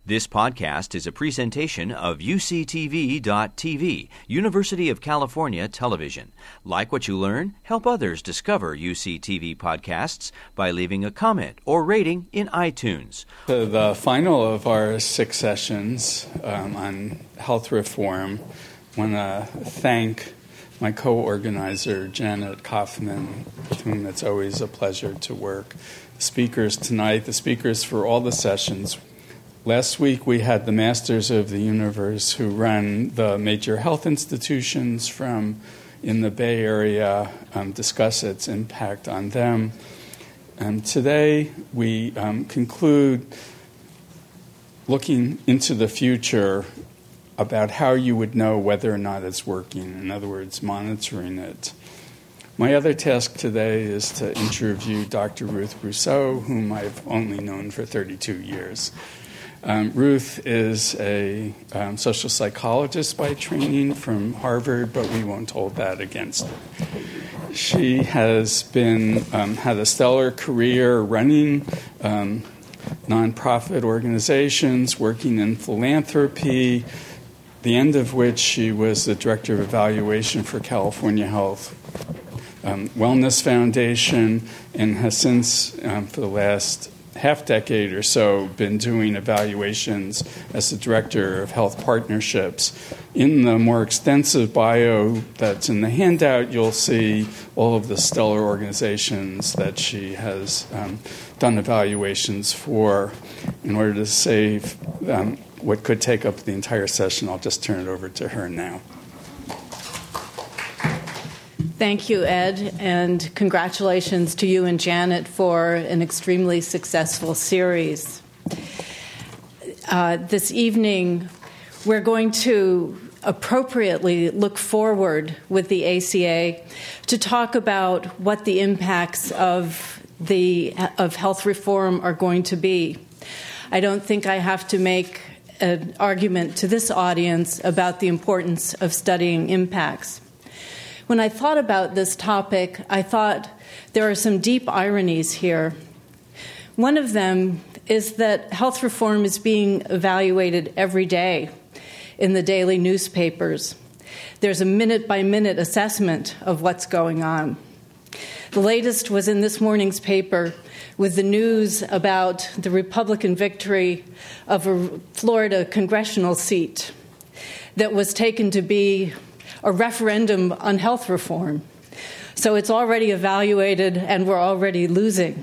This podcast is a presentation of UCTV.tv, University of California Television. Like what you learn? Help others discover UCTV podcasts by leaving a comment or rating in iTunes. The final of our 6 sessions on health reform, I want to thank my co-organizer, Janet Kaufman, with whom it's always a pleasure to work. The speakers tonight, the speakers for all the sessions. Last week we had the Masters of the Universe who run the major health institutions in the Bay Area, discuss its impact on them. Today we conclude looking into the future about how you would know whether or not it's working, in other words, monitoring it. My other task today is to interview Dr. Ruth Brousseau, whom I've only known for 32 years. Ruth is a social psychologist by training from Harvard, but we won't hold that against her. She has had a stellar career running nonprofit organizations, working in philanthropy, the end of which she was the director of evaluation for California Health Wellness Foundation, and has since, for the last half-decade or so, been doing evaluations as the director of health partnerships. In the more extensive bio that's in the handout, you'll see all of the stellar organizations that she has done evaluations for. In order to save what could take up the entire session, I'll just turn it over to her now. Thank you, Ed, and congratulations to you and Janet for an extremely successful series. This evening, we're going to appropriately look forward with the ACA to talk about what the impacts of health reform are going to be. I don't think I have to make an argument to this audience about the importance of studying impacts. When I thought about this topic, I thought there are some deep ironies here. One of them is that health reform is being evaluated every day in the daily newspapers. There's a minute-by-minute assessment of what's going on. The latest was in this morning's paper with the news about the Republican victory of a Florida congressional seat that was taken to be a referendum on health reform. So it's already evaluated and we're already losing.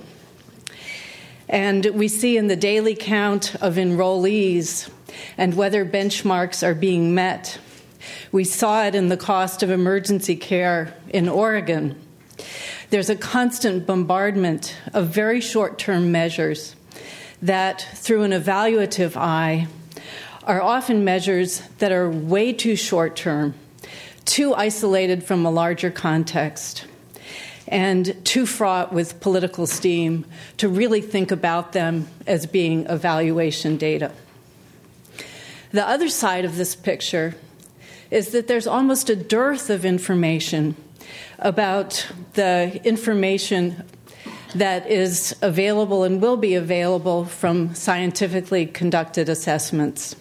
And we see in the daily count of enrollees and whether benchmarks are being met. We saw it in the cost of emergency care in Oregon. There's a constant bombardment of very short-term measures that, through an evaluative eye, are often measures that are way too short-term, too isolated from a larger context, and too fraught with political steam to really think about them as being evaluation data. The other side of this picture is that there's almost a dearth of information about the information that is available and will be available from scientifically conducted assessments.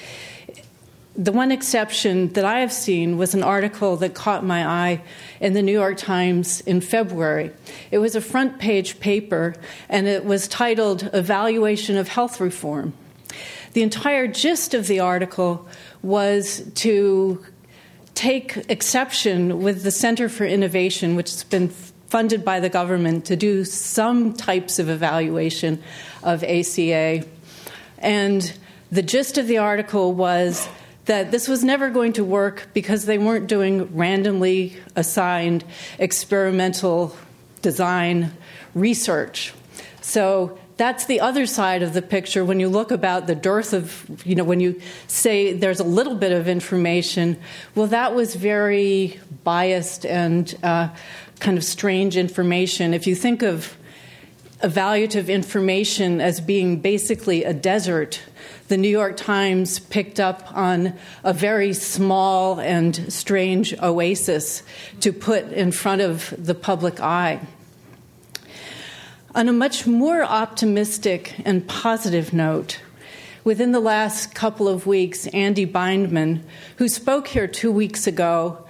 The one exception that I have seen was an article that caught my eye in the New York Times in February. It was a front-page paper, and it was titled Evaluation of Health Reform. The entire gist of the article was to take exception with the Center for Innovation, which has been funded by the government to do some types of evaluation of ACA. And the gist of the article was that this was never going to work because they weren't doing randomly assigned experimental design research. So that's the other side of the picture when you look about the dearth of, when you say there's a little bit of information, well, that was very biased and kind of strange information. If you think of evaluative information as being basically a desert, the New York Times picked up on a very small and strange oasis to put in front of the public eye. On a much more optimistic and positive note, Within the last couple of weeks, Andy Bindman, who spoke here 2 weeks ago,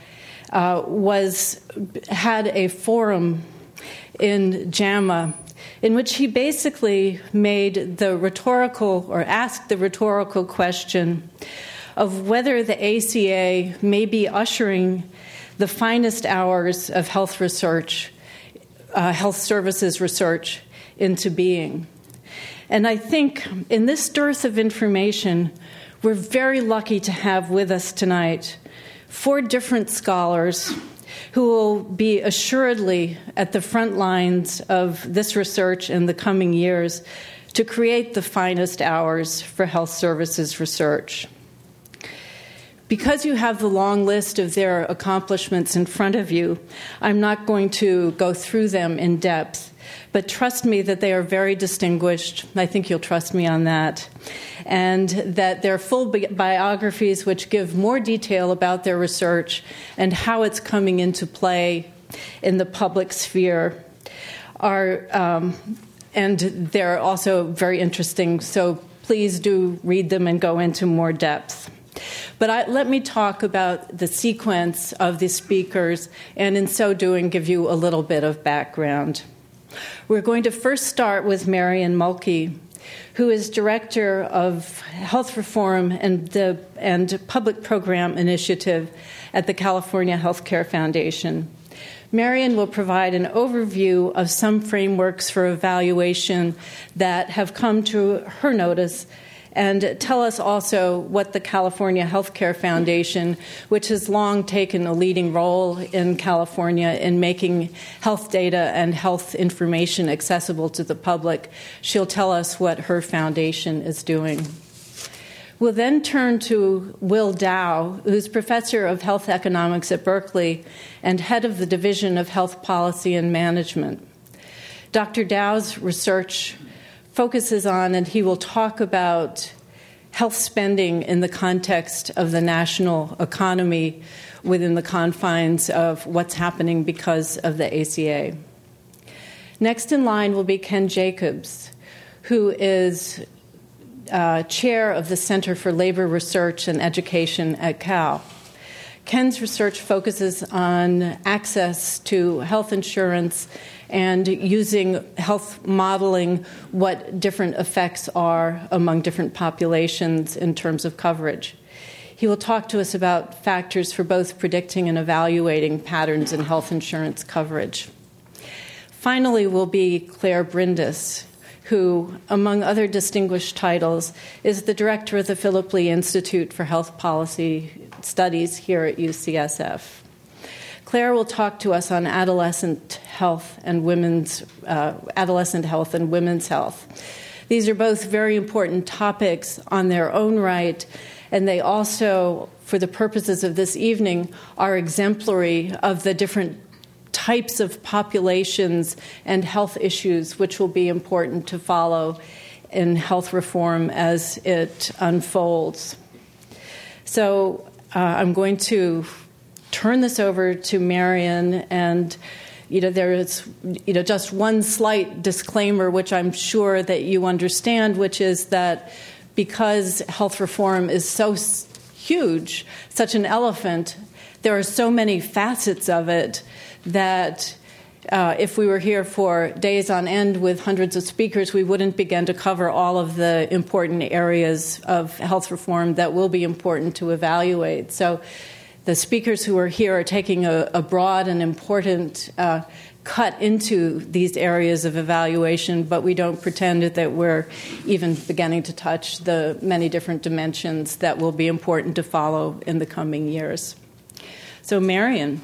had a forum in JAMA in which he basically asked the rhetorical question of whether the ACA may be ushering the finest hours of health services research into being. And I think in this dearth of information, we're very lucky to have with us tonight 4 different scholars who will be assuredly at the front lines of this research in the coming years to create the finest hours for health services research. Because you have the long list of their accomplishments in front of you, I'm not going to go through them in depth. But trust me that they are very distinguished. I think you'll trust me on that. And that they're full biographies which give more detail about their research and how it's coming into play in the public sphere. And they're also very interesting, so please do read them and go into more depth. But let me talk about the sequence of the speakers, and in so doing, give you a little bit of background. We're going to first start with Marian Mulkey, who is Director of Health Reform and Public Program Initiative at the California Healthcare Foundation. Marian will provide an overview of some frameworks for evaluation that have come to her notice and tell us also what the California Healthcare Foundation, which has long taken a leading role in California in making health data and health information accessible to the public, she'll tell us what her foundation is doing. We'll then turn to Will Dow, who's professor of health economics at Berkeley and head of the Division of Health Policy and Management. Dr. Dow's research focuses on, and he will talk about, health spending in the context of the national economy within the confines of what's happening because of the ACA. Next in line will be Ken Jacobs, who is chair of the Center for Labor Research and Education at Cal. Ken's research focuses on access to health insurance and using health modeling what different effects are among different populations in terms of coverage. He will talk to us about factors for both predicting and evaluating patterns in health insurance coverage. Finally will be Claire Brindis, who, among other distinguished titles, is the director of the Philip Lee Institute for Health Policy Studies here at UCSF. Claire will talk to us on adolescent health and women's health. These are both very important topics on their own right, and they also, for the purposes of this evening, are exemplary of the different types of populations and health issues which will be important to follow in health reform as it unfolds. So I'm going to turn this over to Marian, and there is just one slight disclaimer, which I'm sure that you understand, which is that because health reform is so huge, such an elephant, there are so many facets of it that if we were here for days on end with hundreds of speakers, we wouldn't begin to cover all of the important areas of health reform that will be important to evaluate. So the speakers who are here are taking a broad and important cut into these areas of evaluation, but we don't pretend that we're even beginning to touch the many different dimensions that will be important to follow in the coming years. So, Marian.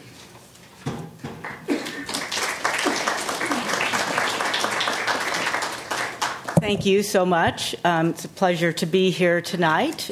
Thank you so much. It's a pleasure to be here tonight.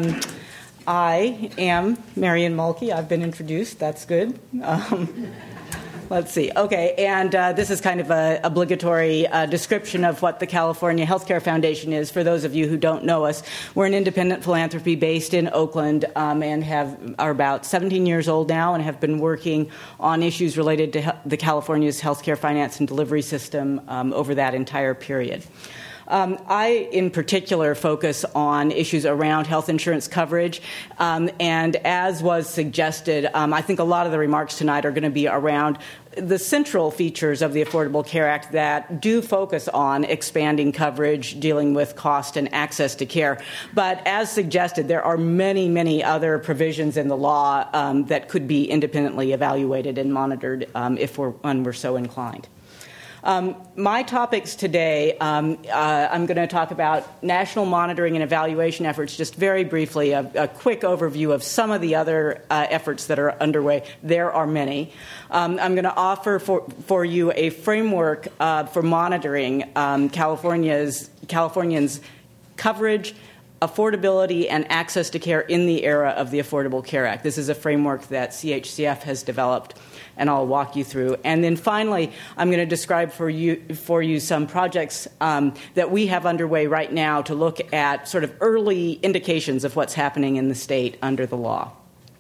I am Marian Mulkey. I've been introduced. That's good. Let's see. Okay, and this is kind of an obligatory description of what the California Healthcare Foundation is. For those of you who don't know us, we're an independent philanthropy based in Oakland and are about 17 years old now and have been working on issues related to the California's healthcare finance and delivery system over that entire period. I, in particular, focus on issues around health insurance coverage, and as was suggested, I think a lot of the remarks tonight are going to be around the central features of the Affordable Care Act that do focus on expanding coverage, dealing with cost and access to care. But as suggested, there are many, many other provisions in the law that could be independently evaluated and monitored if one were so inclined. My topics today, I'm going to talk about national monitoring and evaluation efforts, just very briefly, a quick overview of some of the other efforts that are underway. There are many. I'm going to offer for you a framework for monitoring Californians' coverage, affordability, and access to care in the era of the Affordable Care Act. This is a framework that CHCF has developed, and I'll walk you through. And then finally, I'm going to describe for you some projects that we have underway right now to look at sort of early indications of what's happening in the state under the law.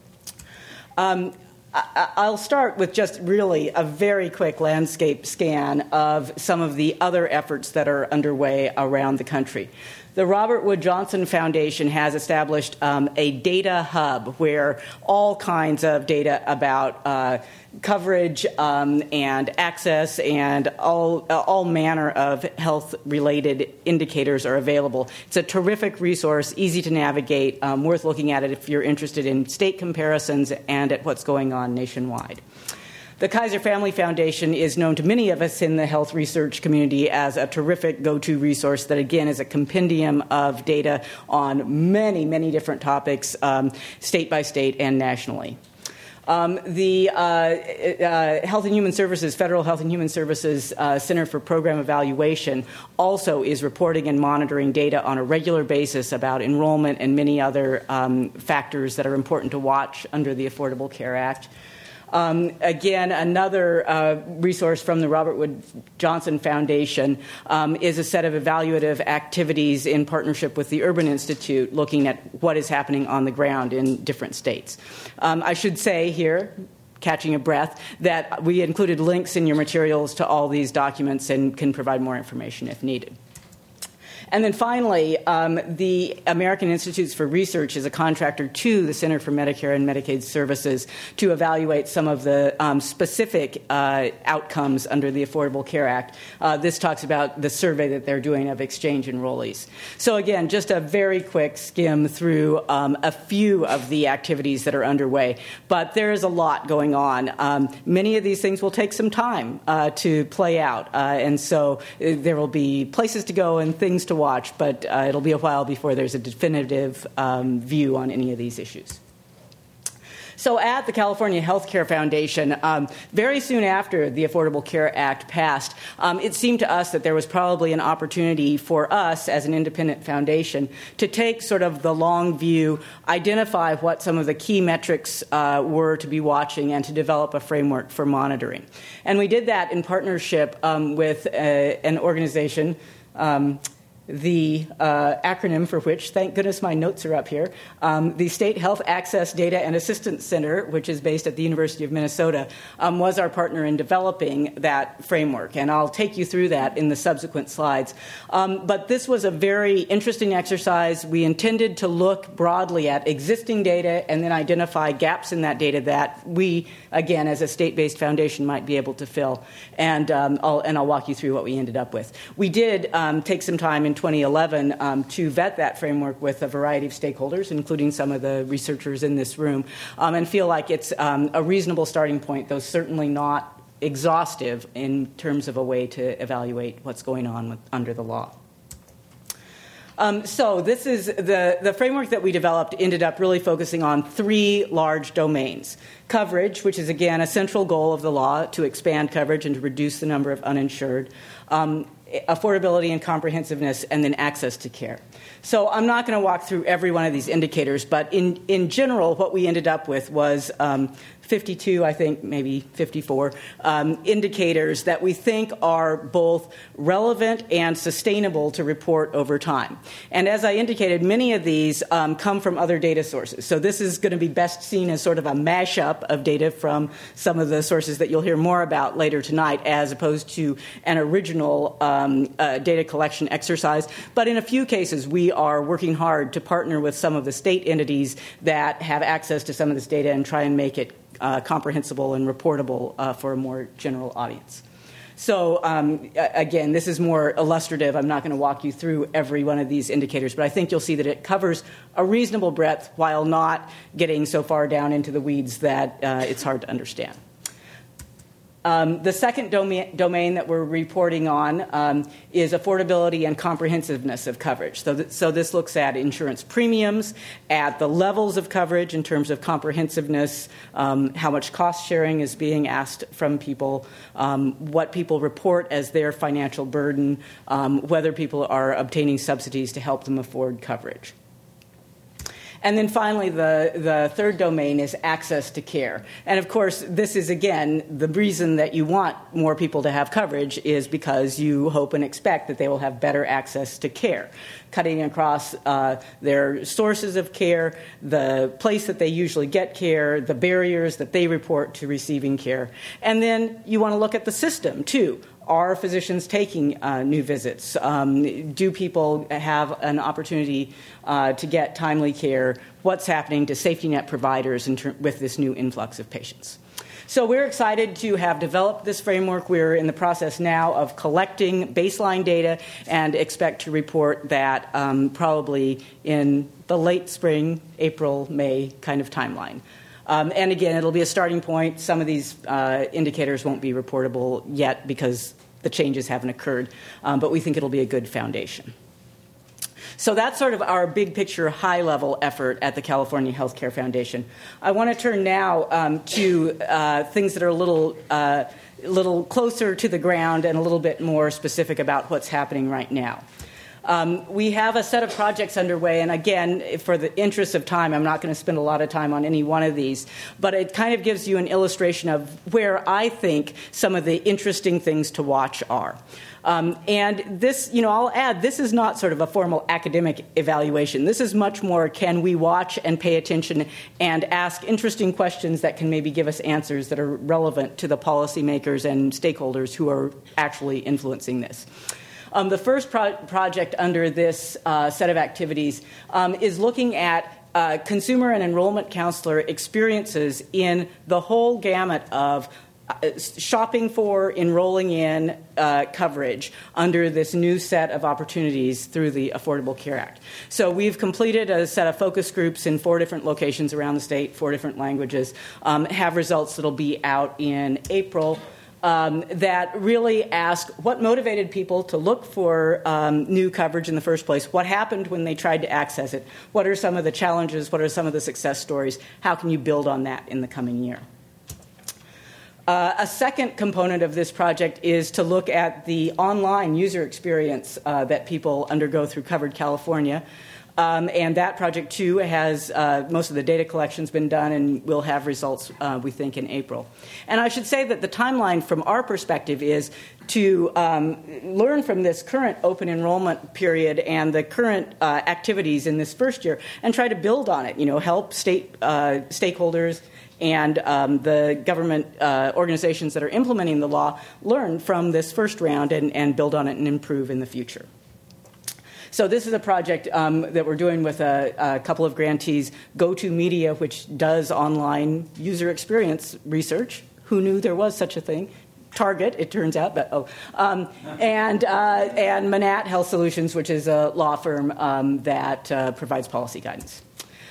I'll start with just really a very quick landscape scan of some of the other efforts that are underway around the country. The Robert Wood Johnson Foundation has established a data hub where all kinds of data about coverage and access and all manner of health-related indicators are available. It's a terrific resource, easy to navigate, worth looking at it if you're interested in state comparisons and at what's going on nationwide. The Kaiser Family Foundation is known to many of us in the health research community as a terrific go-to resource that, again, is a compendium of data on many, many different topics, state by state and nationally. The Health and Human Services, Federal Health and Human Services Center for Program Evaluation also is reporting and monitoring data on a regular basis about enrollment and many other factors that are important to watch under the Affordable Care Act. Again, another resource from the Robert Wood Johnson Foundation is a set of evaluative activities in partnership with the Urban Institute looking at what is happening on the ground in different states. I should say here, catching a breath, that we included links in your materials to all these documents and can provide more information if needed. And then finally, the American Institutes for Research is a contractor to the Center for Medicare and Medicaid Services to evaluate some of the specific outcomes under the Affordable Care Act. This talks about the survey that they're doing of exchange enrollees. So again, just a very quick skim through a few of the activities that are underway. But there is a lot going on. Many of these things will take some time to play out. And so there will be places to go and things to watch, but it'll be a while before there's a definitive view on any of these issues. So at the California Healthcare Foundation, very soon after the Affordable Care Act passed, it seemed to us that there was probably an opportunity for us as an independent foundation to take sort of the long view, identify what some of the key metrics were to be watching, and to develop a framework for monitoring. And we did that in partnership with an organization, the acronym for which, thank goodness my notes are up here, the State Health Access Data and Assistance Center, which is based at the University of Minnesota, was our partner in developing that framework. And I'll take you through that in the subsequent slides. But this was a very interesting exercise. We intended to look broadly at existing data and then identify gaps in that data that we, again, as a state-based foundation, might be able to fill. And I'll walk you through what we ended up with. We did take some time in 2011 to vet that framework with a variety of stakeholders, including some of the researchers in this room, and feel like it's a reasonable starting point, though certainly not exhaustive in terms of a way to evaluate what's going on under the law. So this is the framework that we developed ended up really focusing on three large domains. Coverage, which is, again, a central goal of the law to expand coverage and to reduce the number of uninsured. Affordability and comprehensiveness, and then access to care. So I'm not going to walk through every one of these indicators, but in general, what we ended up with was 52, I think, maybe 54 indicators that we think are both relevant and sustainable to report over time. And as I indicated, many of these come from other data sources. So this is going to be best seen as sort of a mashup of data from some of the sources that you'll hear more about later tonight, as opposed to an original data collection exercise. But in a few cases, we are working hard to partner with some of the state entities that have access to some of this data and try and make it comprehensible and reportable for a more general audience. So, again, this is more illustrative. I'm not going to walk you through every one of these indicators, but I think you'll see that it covers a reasonable breadth while not getting so far down into the weeds that it's hard to understand. The second domain that we're reporting on is affordability and comprehensiveness of coverage. So this looks at insurance premiums, at the levels of coverage in terms of comprehensiveness, how much cost sharing is being asked from people, what people report as their financial burden, whether people are obtaining subsidies to help them afford coverage. And then finally, the third domain is access to care. And of course, this is, again, the reason that you want more people to have coverage is because you hope and expect that they will have better access to care, cutting across their sources of care, the place that they usually get care, the barriers that they report to receiving care. And then you want to look at the system, too. Are physicians taking new visits? Do people have an opportunity to get timely care? What's happening to safety net providers with this new influx of patients? So we're excited to have developed this framework. We're in the process now of collecting baseline data and expect to report that probably in the late spring, April, May kind of timeline. And again, it'll be a starting point. Some of these indicators won't be reportable yet because the changes haven't occurred, but we think it'll be a good foundation. So that's sort of our big picture, high-level effort at the California Healthcare Foundation. I want to turn now to things that are a little closer to the ground and a little bit more specific about what's happening right now. We have a set of projects underway, and again, for the interest of time, I'm not going to spend a lot of time on any one of these, but it kind of gives you an illustration of where I think some of the interesting things to watch are. And this, I'll add, this is not sort of a formal academic evaluation. This is much more, can we watch and pay attention and ask interesting questions that can maybe give us answers that are relevant to the policymakers and stakeholders who are actually influencing this. The first project under this set of activities is looking at consumer and enrollment counselor experiences in the whole gamut of shopping for, enrolling in coverage under this new set of opportunities through the Affordable Care Act. So we've completed a set of focus groups in 4 different locations around the state, 4 different languages, have results that'll be out in April. That really ask what motivated people to look for new coverage in the first place, what happened when they tried to access it, what are some of the challenges, what are some of the success stories, how can you build on that in the coming year. A second component of this project is to look at the online user experience that people undergo through Covered California. And that project, too, has most of the data collection's been done, and we'll have results, we think, in April. And I should say that the timeline from our perspective is to learn from this current open enrollment period and the current activities in this first year and try to build on it, help state stakeholders and the government organizations that are implementing the law learn from this first round and build on it and improve in the future. So this is a project that we're doing with a couple of grantees, GoToMedia, which does online user experience research. Who knew there was such a thing? Target, it turns out, but and Manat Health Solutions, which is a law firm that provides policy guidance.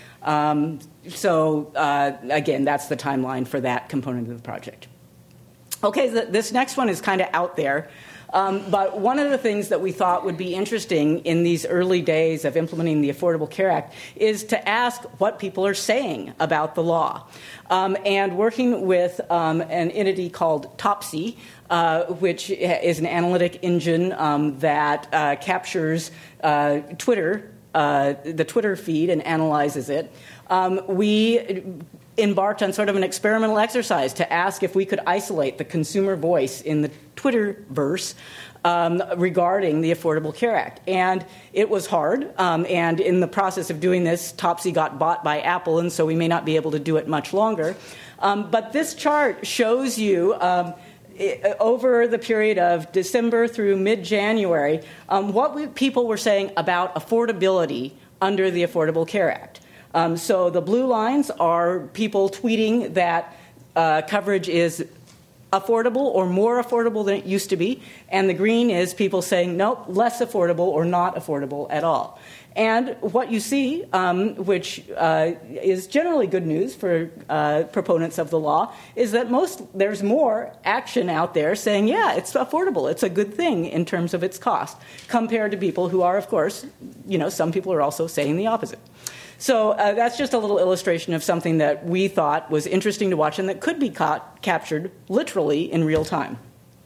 So again, that's the timeline for that component of the project. Okay, this next one is kind of out there. But one of the things that we thought would be interesting in these early days of implementing the Affordable Care Act is to ask what people are saying about the law. And working with an entity called Topsy, which is an analytic engine that captures Twitter, the Twitter feed, and analyzes it, we embarked on sort of an experimental exercise to ask if we could isolate the consumer voice in the Twitterverse regarding the Affordable Care Act. And it was hard, and in the process of doing this, Topsy got bought by Apple, and so we may not be able to do it much longer. But this chart shows you over the period of December through mid-January, what people were saying about affordability under the Affordable Care Act. So the blue lines are people tweeting that coverage is affordable or more affordable than it used to be, and the green is people saying, nope, less affordable or not affordable at all. And what you see, which is generally good news for proponents of the law, is that there's more action out there saying, yeah, it's affordable, it's a good thing in terms of its cost, compared to people who are, of course, some people are also saying the opposite. So that's just a little illustration of something that we thought was interesting to watch and that could be captured literally in real time.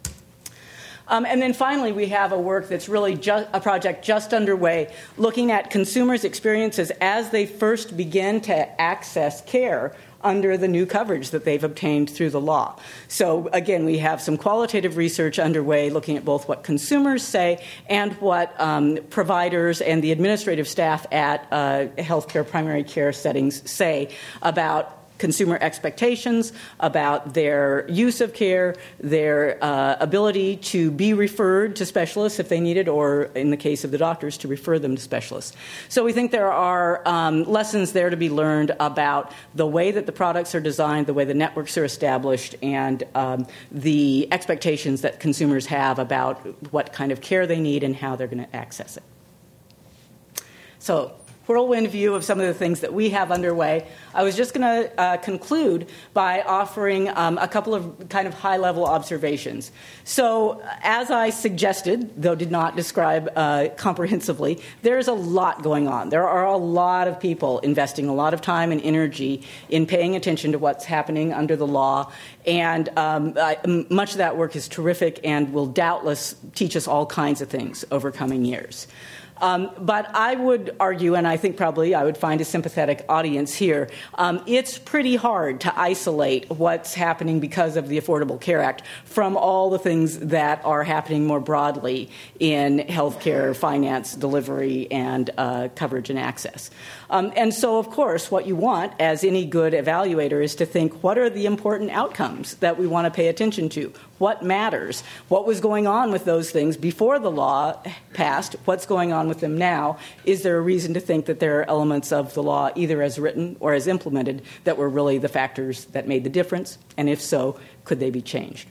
And then finally, we have a work that's really a project just underway looking at consumers' experiences as they first begin to access care under the new coverage that they've obtained through the law. So again, we have some qualitative research underway looking at both what consumers say and what providers and the administrative staff at healthcare primary care settings say about consumer expectations, about their use of care, their ability to be referred to specialists if they need it, or in the case of the doctors, to refer them to specialists. So we think there are lessons there to be learned about the way that the products are designed, the way the networks are established, and the expectations that consumers have about what kind of care they need and how they're going to access it. So, whirlwind view of some of the things that we have underway. I was just going to conclude by offering a couple of kind of high-level observations. So, as I suggested, though did not describe comprehensively, there's a lot going on. There are a lot of people investing a lot of time and energy in paying attention to what's happening under the law, and much of that work is terrific and will doubtless teach us all kinds of things over coming years. But I would argue, and I think probably I would find a sympathetic audience here, it's pretty hard to isolate what's happening because of the Affordable Care Act from all the things that are happening more broadly in healthcare, finance, delivery, and coverage and access. And so, of course, what you want as any good evaluator is to think, what are the important outcomes that we want to pay attention to? What matters? What was going on with those things before the law passed? What's going on with them now? Is there a reason to think that there are elements of the law, either as written or as implemented, that were really the factors that made the difference? And if so, could they be changed?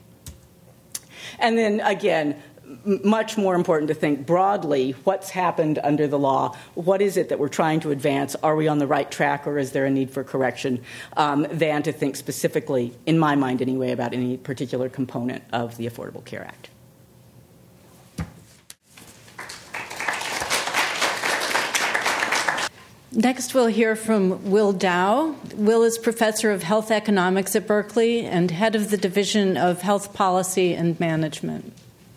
And then, again, much more important to think broadly, what's happened under the law? What is it that we're trying to advance? Are we on the right track, or is there a need for correction? Than to think specifically, in my mind anyway, about any particular component of the Affordable Care Act. Next, we'll hear from Will Dow. Will is professor of health economics at Berkeley and head of the Division of Health Policy and Management.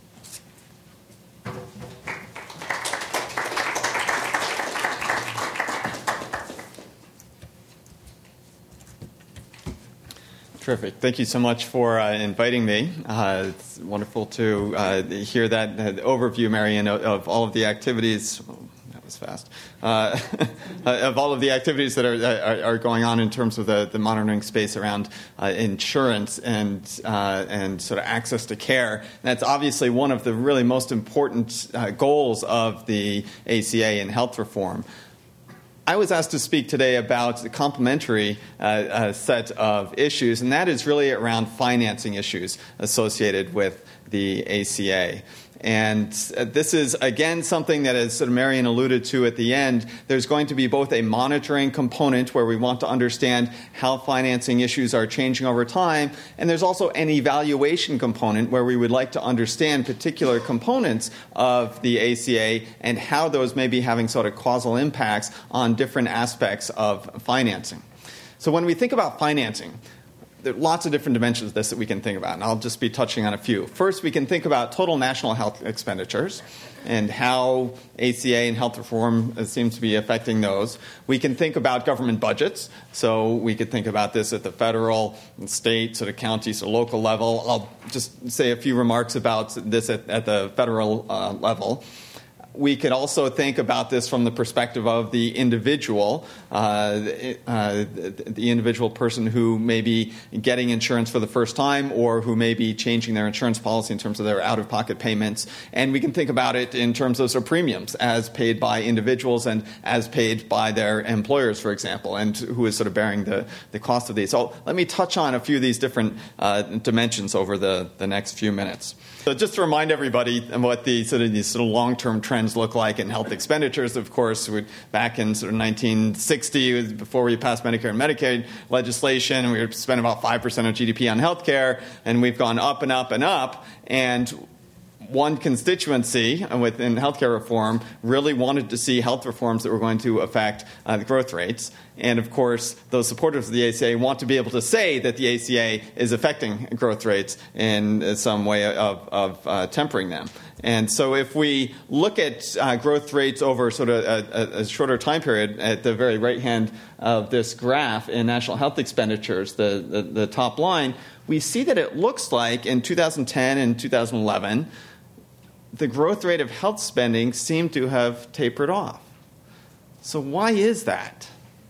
Terrific. Thank you so much for inviting me. It's wonderful to hear that overview, Marian, of all of the activities. Oh, that was fast. Of all of the activities that are going on in terms of the monitoring space around insurance and sort of access to care. And that's obviously one of the really most important goals of the ACA and health reform. I was asked to speak today about a complementary set of issues, and that is really around financing issues associated with the ACA. And this is, again, something that, as sort of Marian alluded to at the end, there's going to be both a monitoring component where we want to understand how financing issues are changing over time, and there's also an evaluation component where we would like to understand particular components of the ACA and how those may be having sort of causal impacts on different aspects of financing. So when we think about financing, there are lots of different dimensions of this that we can think about, and I'll just be touching on a few. First, we can think about total national health expenditures and how ACA and health reform seems to be affecting those. We can think about government budgets, so we could think about this at the federal, and state, sort of county, so local level. I'll just say a few remarks about this at the federal level. we could also think about this from the perspective of the individual, the individual person who may be getting insurance for the first time or who may be changing their insurance policy in terms of their out-of-pocket payments. And we can think about it in terms of sort of premiums as paid by individuals and as paid by their employers, for example, and who is sort of bearing the cost of these. So let me touch on a few of these different dimensions over the next few minutes. So just to remind everybody what these sort of long-term trends look like in health expenditures, of course, back in sort of 1960, before we passed Medicare and Medicaid legislation, we spent about 5% of GDP on healthcare, and we've gone up and up and up. And one constituency within healthcare reform really wanted to see health reforms that were going to affect the growth rates. And, of course, those supporters of the ACA want to be able to say that the ACA is affecting growth rates in some way of tempering them. And so if we look at growth rates over sort of a shorter time period, at the very right hand of this graph in national health expenditures, the top line, we see that it looks like in 2010 and 2011, the growth rate of health spending seemed to have tapered off. So why is that?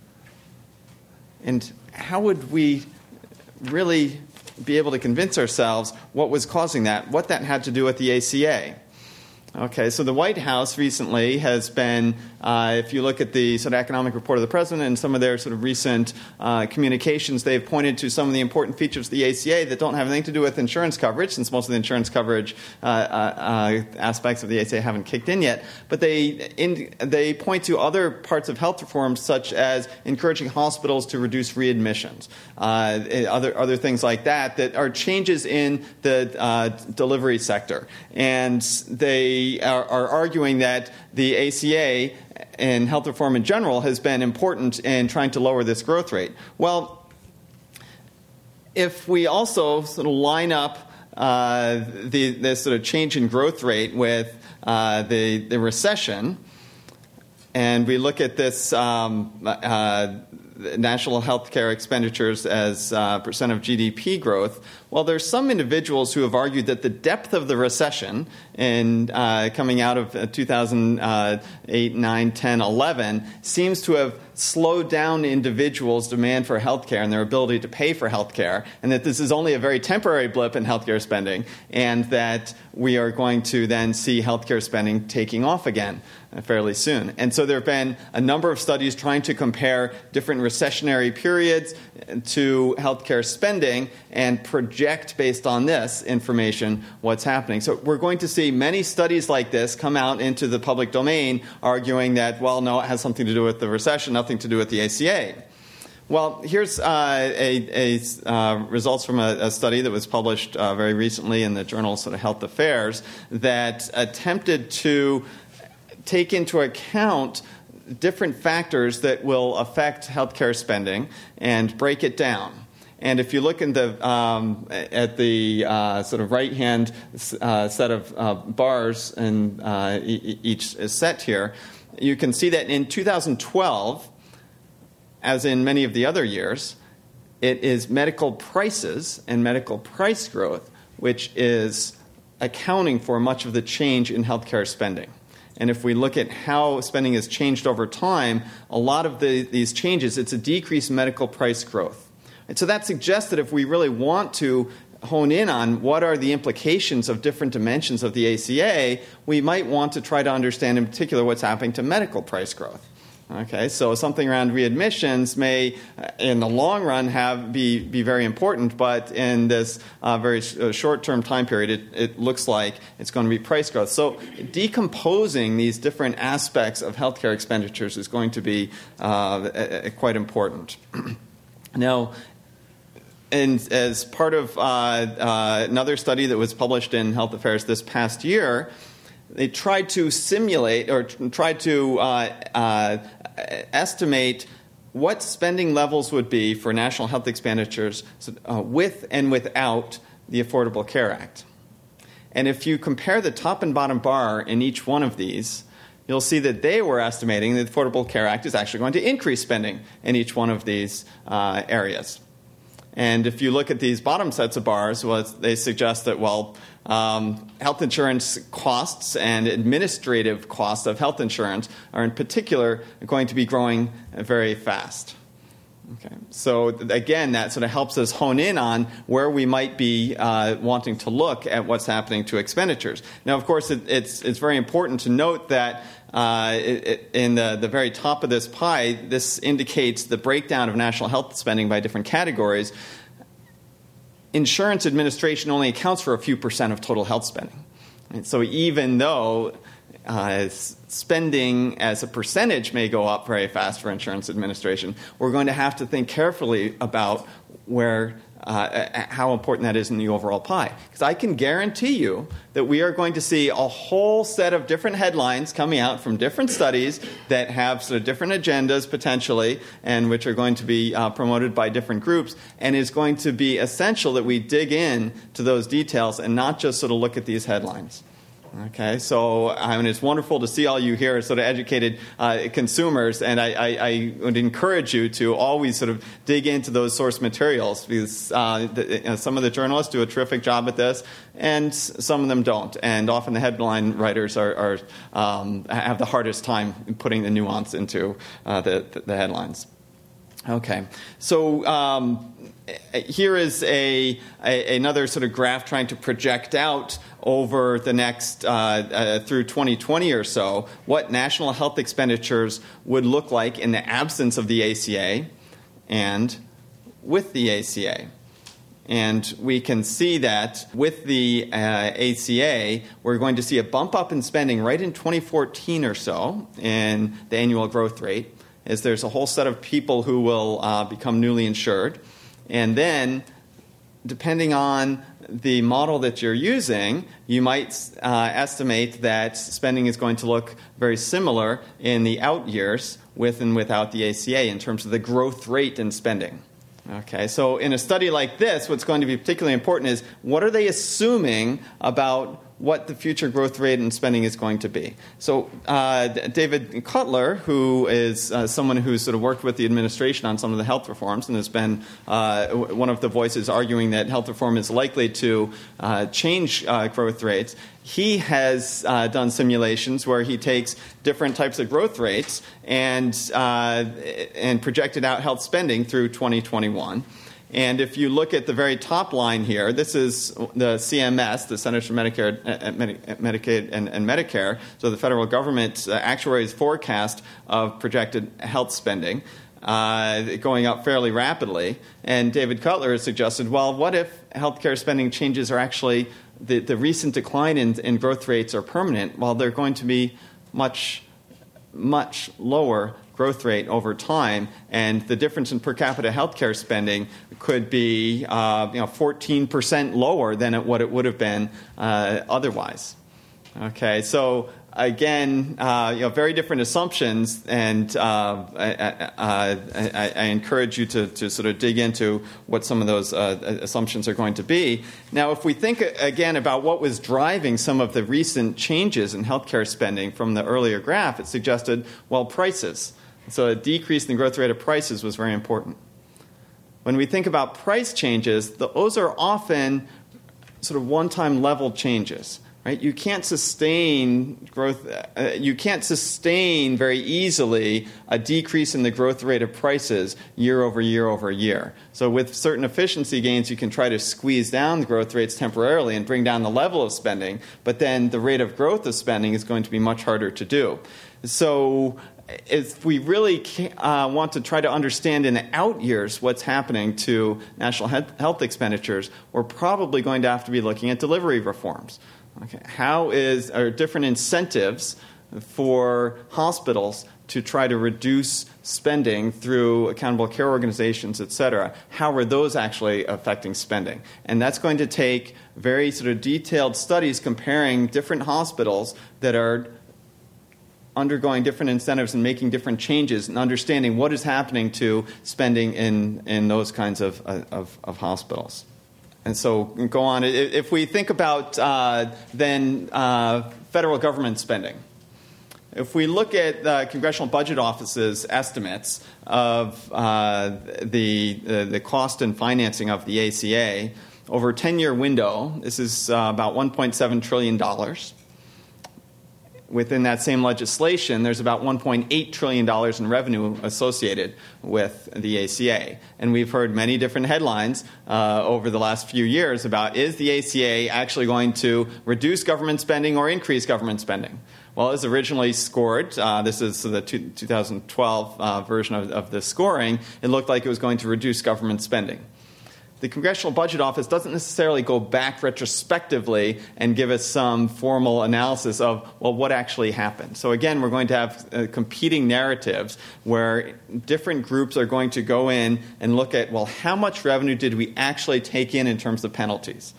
And how would we really be able to convince ourselves what was causing that, what that had to do with the ACA? Okay, so the White House recently has been, if you look at the sort of economic report of the president and some of their sort of recent communications, they've pointed to some of the important features of the ACA that don't have anything to do with insurance coverage, since most of the insurance coverage aspects of the ACA haven't kicked in yet. But they point to other parts of health reform, such as encouraging hospitals to reduce readmissions, other things like that are changes in the delivery sector. And they are arguing that the ACA and health reform in general has been important in trying to lower this growth rate. Well, if we also sort of line up this sort of change in growth rate with the recession, and we look at this national health care expenditures as percent of GDP growth, well, there's some individuals who have argued that the depth of the recession in coming out of 2008, 9, 10, 11 seems to have slowed down individuals' demand for health care and their ability to pay for health care, and that this is only a very temporary blip in health care spending, and that we are going to then see health care spending taking off again fairly soon. And so there have been a number of studies trying to compare different recessionary periods to healthcare spending and project based on this information what's happening. So we're going to see many studies like this come out into the public domain arguing that, well, no, it has something to do with the recession, nothing to do with the ACA. Well, here's results from a study that was published very recently in the journal sort of Health Affairs that attempted to take into account different factors that will affect healthcare spending and break it down. And if you look in at the sort of right-hand set of bars in each set here, you can see that in 2012, as in many of the other years, it is medical prices and medical price growth which is accounting for much of the change in healthcare spending. And if we look at how spending has changed over time, a lot of these changes, it's a decreased medical price growth. And so that suggests that if we really want to hone in on what are the implications of different dimensions of the ACA, we might want to try to understand in particular what's happening to medical price growth. Okay, so something around readmissions may, in the long run, be very important, but in this very short-term time period, it looks like it's going to be price growth. So decomposing these different aspects of healthcare expenditures is going to be quite important. Now, and as part of another study that was published in Health Affairs this past year, they tried to simulate or tried to estimate what spending levels would be for national health expenditures with and without the Affordable Care Act. And if you compare the top and bottom bar in each one of these, you'll see that they were estimating that the Affordable Care Act is actually going to increase spending in each one of these areas. And if you look at these bottom sets of bars, well, they suggest that, health insurance costs and administrative costs of health insurance are in particular going to be growing very fast. Okay. So again, that sort of helps us hone in on where we might be wanting to look at what's happening to expenditures. Now, of course, it's very important to note that in the very top of this pie, this indicates the breakdown of national health spending by different categories. Insurance administration only accounts for a few percent of total health spending. And so even though spending as a percentage may go up very fast for insurance administration, we're going to have to think carefully about how important that is in the overall pie. Because I can guarantee you that we are going to see a whole set of different headlines coming out from different studies that have sort of different agendas potentially, and which are going to be promoted by different groups, and it's going to be essential that we dig in to those details and not just sort of look at these headlines. Okay, so it's wonderful to see all you here as sort of educated consumers, and I would encourage you to always sort of dig into those source materials, because some of the journalists do a terrific job at this, and some of them don't. And often the headline writers have the hardest time putting the nuance into the headlines. Okay, so here is another sort of graph trying to project out over the next through 2020 or so what national health expenditures would look like in the absence of the ACA and with the ACA. And we can see that with the ACA, we're going to see a bump up in spending right in 2014 or so in the annual growth rate, as there's a whole set of people who will become newly insured. And then, depending on the model that you're using, you might estimate that spending is going to look very similar in the out years with and without the ACA in terms of the growth rate in spending. Okay, so in a study like this, what's going to be particularly important is what are they assuming about what the future growth rate in spending is going to be. So David Cutler, who is someone who's sort of worked with the administration on some of the health reforms and has been one of the voices arguing that health reform is likely to change growth rates, he has done simulations where he takes different types of growth rates and projected out health spending through 2021. And if you look at the very top line here, this is the CMS, the Centers for Medicare, Medicaid and Medicare, so the federal government actuaries' forecast of projected health spending going up fairly rapidly. And David Cutler has suggested, well, what if healthcare spending changes are actually the recent decline in growth rates are permanent, while they're going to be much, much lower growth rate over time, and the difference in per capita healthcare spending could be 14% lower than what it would have been otherwise. Okay, so again, very different assumptions, and I encourage you to sort of dig into what some of those assumptions are going to be. Now, if we think again about what was driving some of the recent changes in healthcare spending from the earlier graph, it suggested, prices. So a decrease in the growth rate of prices was very important. When we think about price changes, those are often sort of one-time level changes. Right? You can't sustain growth. You can't sustain very easily a decrease in the growth rate of prices year over year over year. So with certain efficiency gains, you can try to squeeze down the growth rates temporarily and bring down the level of spending, but then the rate of growth of spending is going to be much harder to do. So if we really want to try to understand in the out years what's happening to national health expenditures, we're probably going to have to be looking at delivery reforms. Okay. Are different incentives for hospitals to try to reduce spending through accountable care organizations, et cetera? How are those actually affecting spending? And that's going to take very sort of detailed studies comparing different hospitals that are undergoing different incentives and making different changes and understanding what is happening to spending in those kinds of hospitals. And so go on. If we think about then federal government spending, if we look at the Congressional Budget Office's estimates of the cost and financing of the ACA, over a 10-year window, this is about $1.7 trillion. Within that same legislation, there's about $1.8 trillion in revenue associated with the ACA. And we've heard many different headlines over the last few years about, is the ACA actually going to reduce government spending or increase government spending? Well, it was originally scored. This is the 2012 version of the scoring. It looked like it was going to reduce government spending. The Congressional Budget Office doesn't necessarily go back retrospectively and give us some formal analysis of, well, what actually happened. So again, we're going to have competing narratives where different groups are going to go in and look at, well, how much revenue did we actually take in terms of penalties?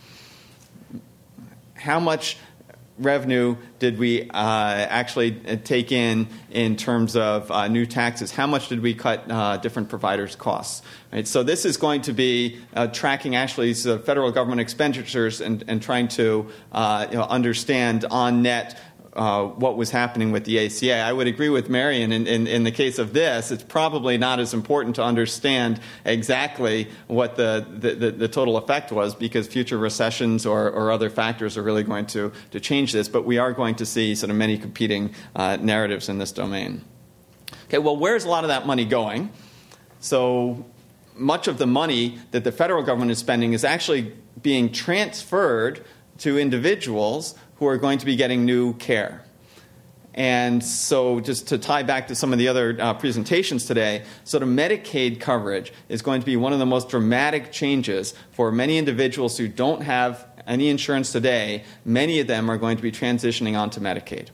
How much revenue did we actually take in terms of new taxes? How much did we cut different providers' costs? Right? So this is going to be tracking actually the federal government expenditures and trying to understand on net what was happening with the ACA. I would agree with Marion in the case of this. It's probably not as important to understand exactly what the total effect was, because future recessions or other factors are really going to change this. But we are going to see sort of many competing narratives in this domain. Okay, well, where's a lot of that money going? So much of the money that the federal government is spending is actually being transferred to individuals who are going to be getting new care. And so just to tie back to some of the other presentations today, sort of Medicaid coverage is going to be one of the most dramatic changes for many individuals who don't have any insurance today. Many of them are going to be transitioning onto Medicaid.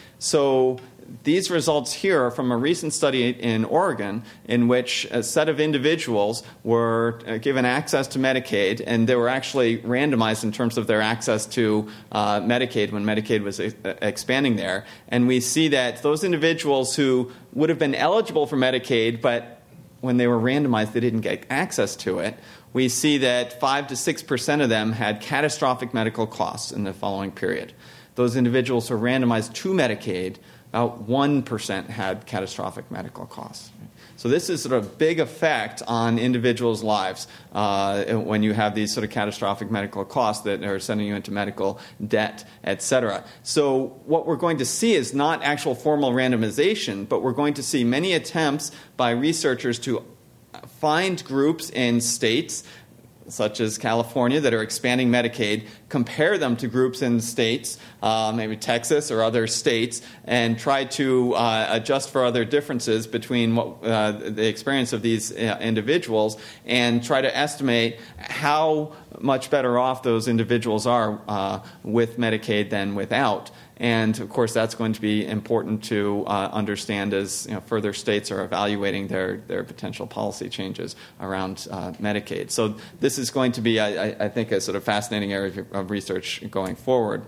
So these results here are from a recent study in Oregon in which a set of individuals were given access to Medicaid, and they were actually randomized in terms of their access to Medicaid when Medicaid was expanding there. And we see that those individuals who would have been eligible for Medicaid, but when they were randomized, they didn't get access to it, we see that 5 to 6% of them had catastrophic medical costs in the following period. Those individuals who were randomized to Medicaid, about 1% had catastrophic medical costs. So this is sort of a big effect on individuals' lives when you have these sort of catastrophic medical costs that are sending you into medical debt, et cetera. So what we're going to see is not actual formal randomization, but we're going to see many attempts by researchers to find groups in states such as California that are expanding Medicaid, compare them to groups in states, maybe Texas or other states, and try to adjust for other differences between what, the experience of these individuals, and try to estimate how much better off those individuals are with Medicaid than without. And, of course, that's going to be important to understand as further states are evaluating their potential policy changes around Medicaid. So this is going to be, I think, a sort of fascinating area of research going forward.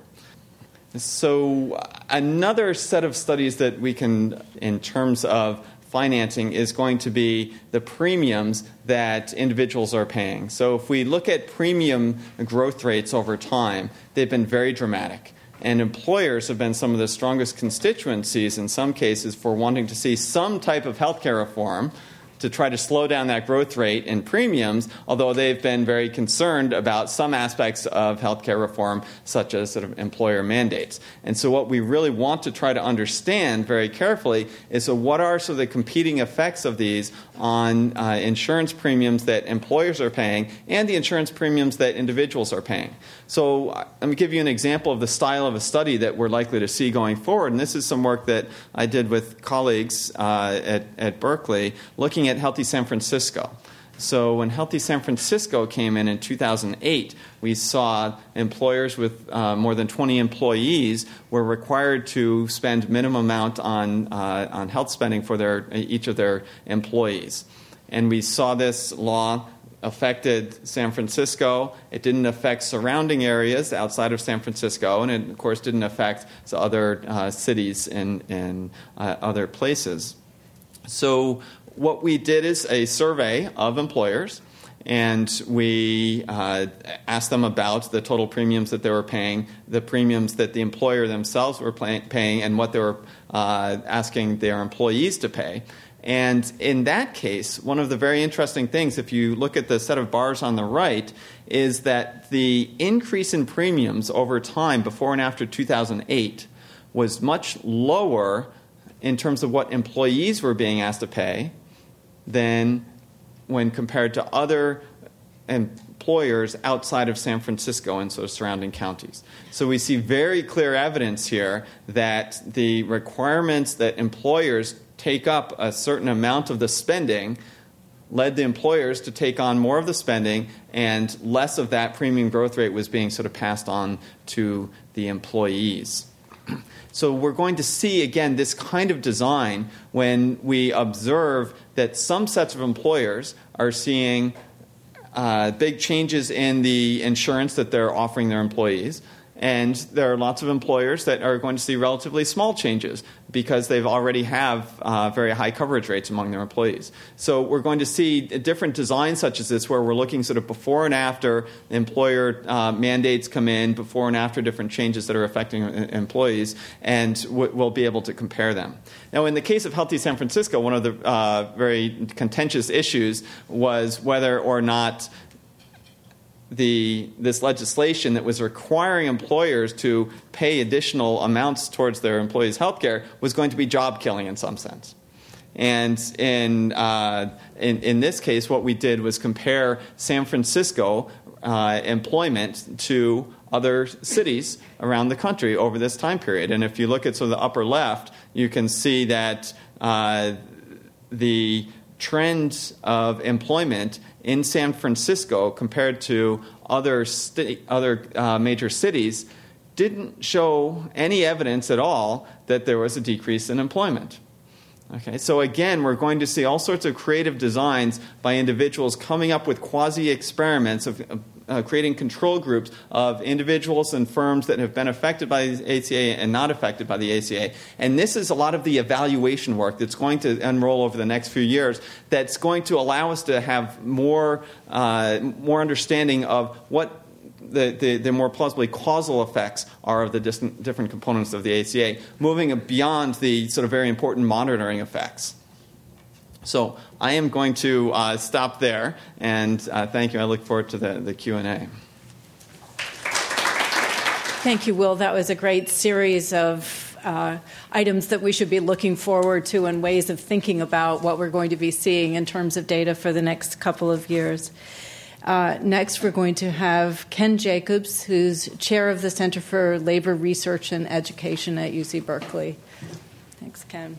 So another set of studies that we can, in terms of financing, is going to be the premiums that individuals are paying. So if we look at premium growth rates over time, they've been very dramatic. And employers have been some of the strongest constituencies in some cases for wanting to see some type of health care reform to try to slow down that growth rate in premiums, although they've been very concerned about some aspects of healthcare reform, such as sort of employer mandates. And so what we really want to try to understand very carefully is what are sort of the competing effects of these on insurance premiums that employers are paying and the insurance premiums that individuals are paying. So let me give you an example of the style of a study that we're likely to see going forward. And this is some work that I did with colleagues at Berkeley looking at Healthy San Francisco. So when Healthy San Francisco came in 2008, we saw employers with more than 20 employees were required to spend minimum amount on health spending for each of their employees. And we saw this law affected San Francisco. It didn't affect surrounding areas outside of San Francisco, and it, of course, didn't affect other cities in other places. So what we did is a survey of employers, and we asked them about the total premiums that they were paying, the premiums that the employer themselves were paying, and what they were asking their employees to pay. And in that case, one of the very interesting things, if you look at the set of bars on the right, is that the increase in premiums over time, before and after 2008, was much lower in terms of what employees were being asked to pay than when compared to other employers outside of San Francisco and sort of surrounding counties. So we see very clear evidence here that the requirements that employers take up a certain amount of the spending led the employers to take on more of the spending, and less of that premium growth rate was being sort of passed on to the employees. So we're going to see, again, this kind of design when we observe that some sets of employers are seeing big changes in the insurance that they're offering their employees. And there are lots of employers that are going to see relatively small changes because they've already have very high coverage rates among their employees. So we're going to see different designs such as this where we're looking sort of before and after employer mandates come in, before and after different changes that are affecting employees, and we'll be able to compare them. Now, in the case of Healthy San Francisco, one of the very contentious issues was whether or not this legislation that was requiring employers to pay additional amounts towards their employees' health care was going to be job killing in some sense. And in this case, what we did was compare San Francisco employment to other cities around the country over this time period. And if you look at sort of the upper left, you can see that the trend of employment in San Francisco compared to other major cities didn't show any evidence at all that there was a decrease in employment. Okay, so again, we're going to see all sorts of creative designs by individuals coming up with quasi-experiments of creating control groups of individuals and firms that have been affected by the ACA and not affected by the ACA. And this is a lot of the evaluation work that's going to unroll over the next few years that's going to allow us to have more understanding of what the more plausibly causal effects are of the different components of the ACA, moving beyond the sort of very important monitoring effects. So I am going to stop there, and thank you. I look forward to the Q&A. Thank you, Will. That was a great series of items that we should be looking forward to and ways of thinking about what we're going to be seeing in terms of data for the next couple of years. Next, we're going to have Ken Jacobs, who's chair of the Center for Labor Research and Education at UC Berkeley. Thanks, Ken.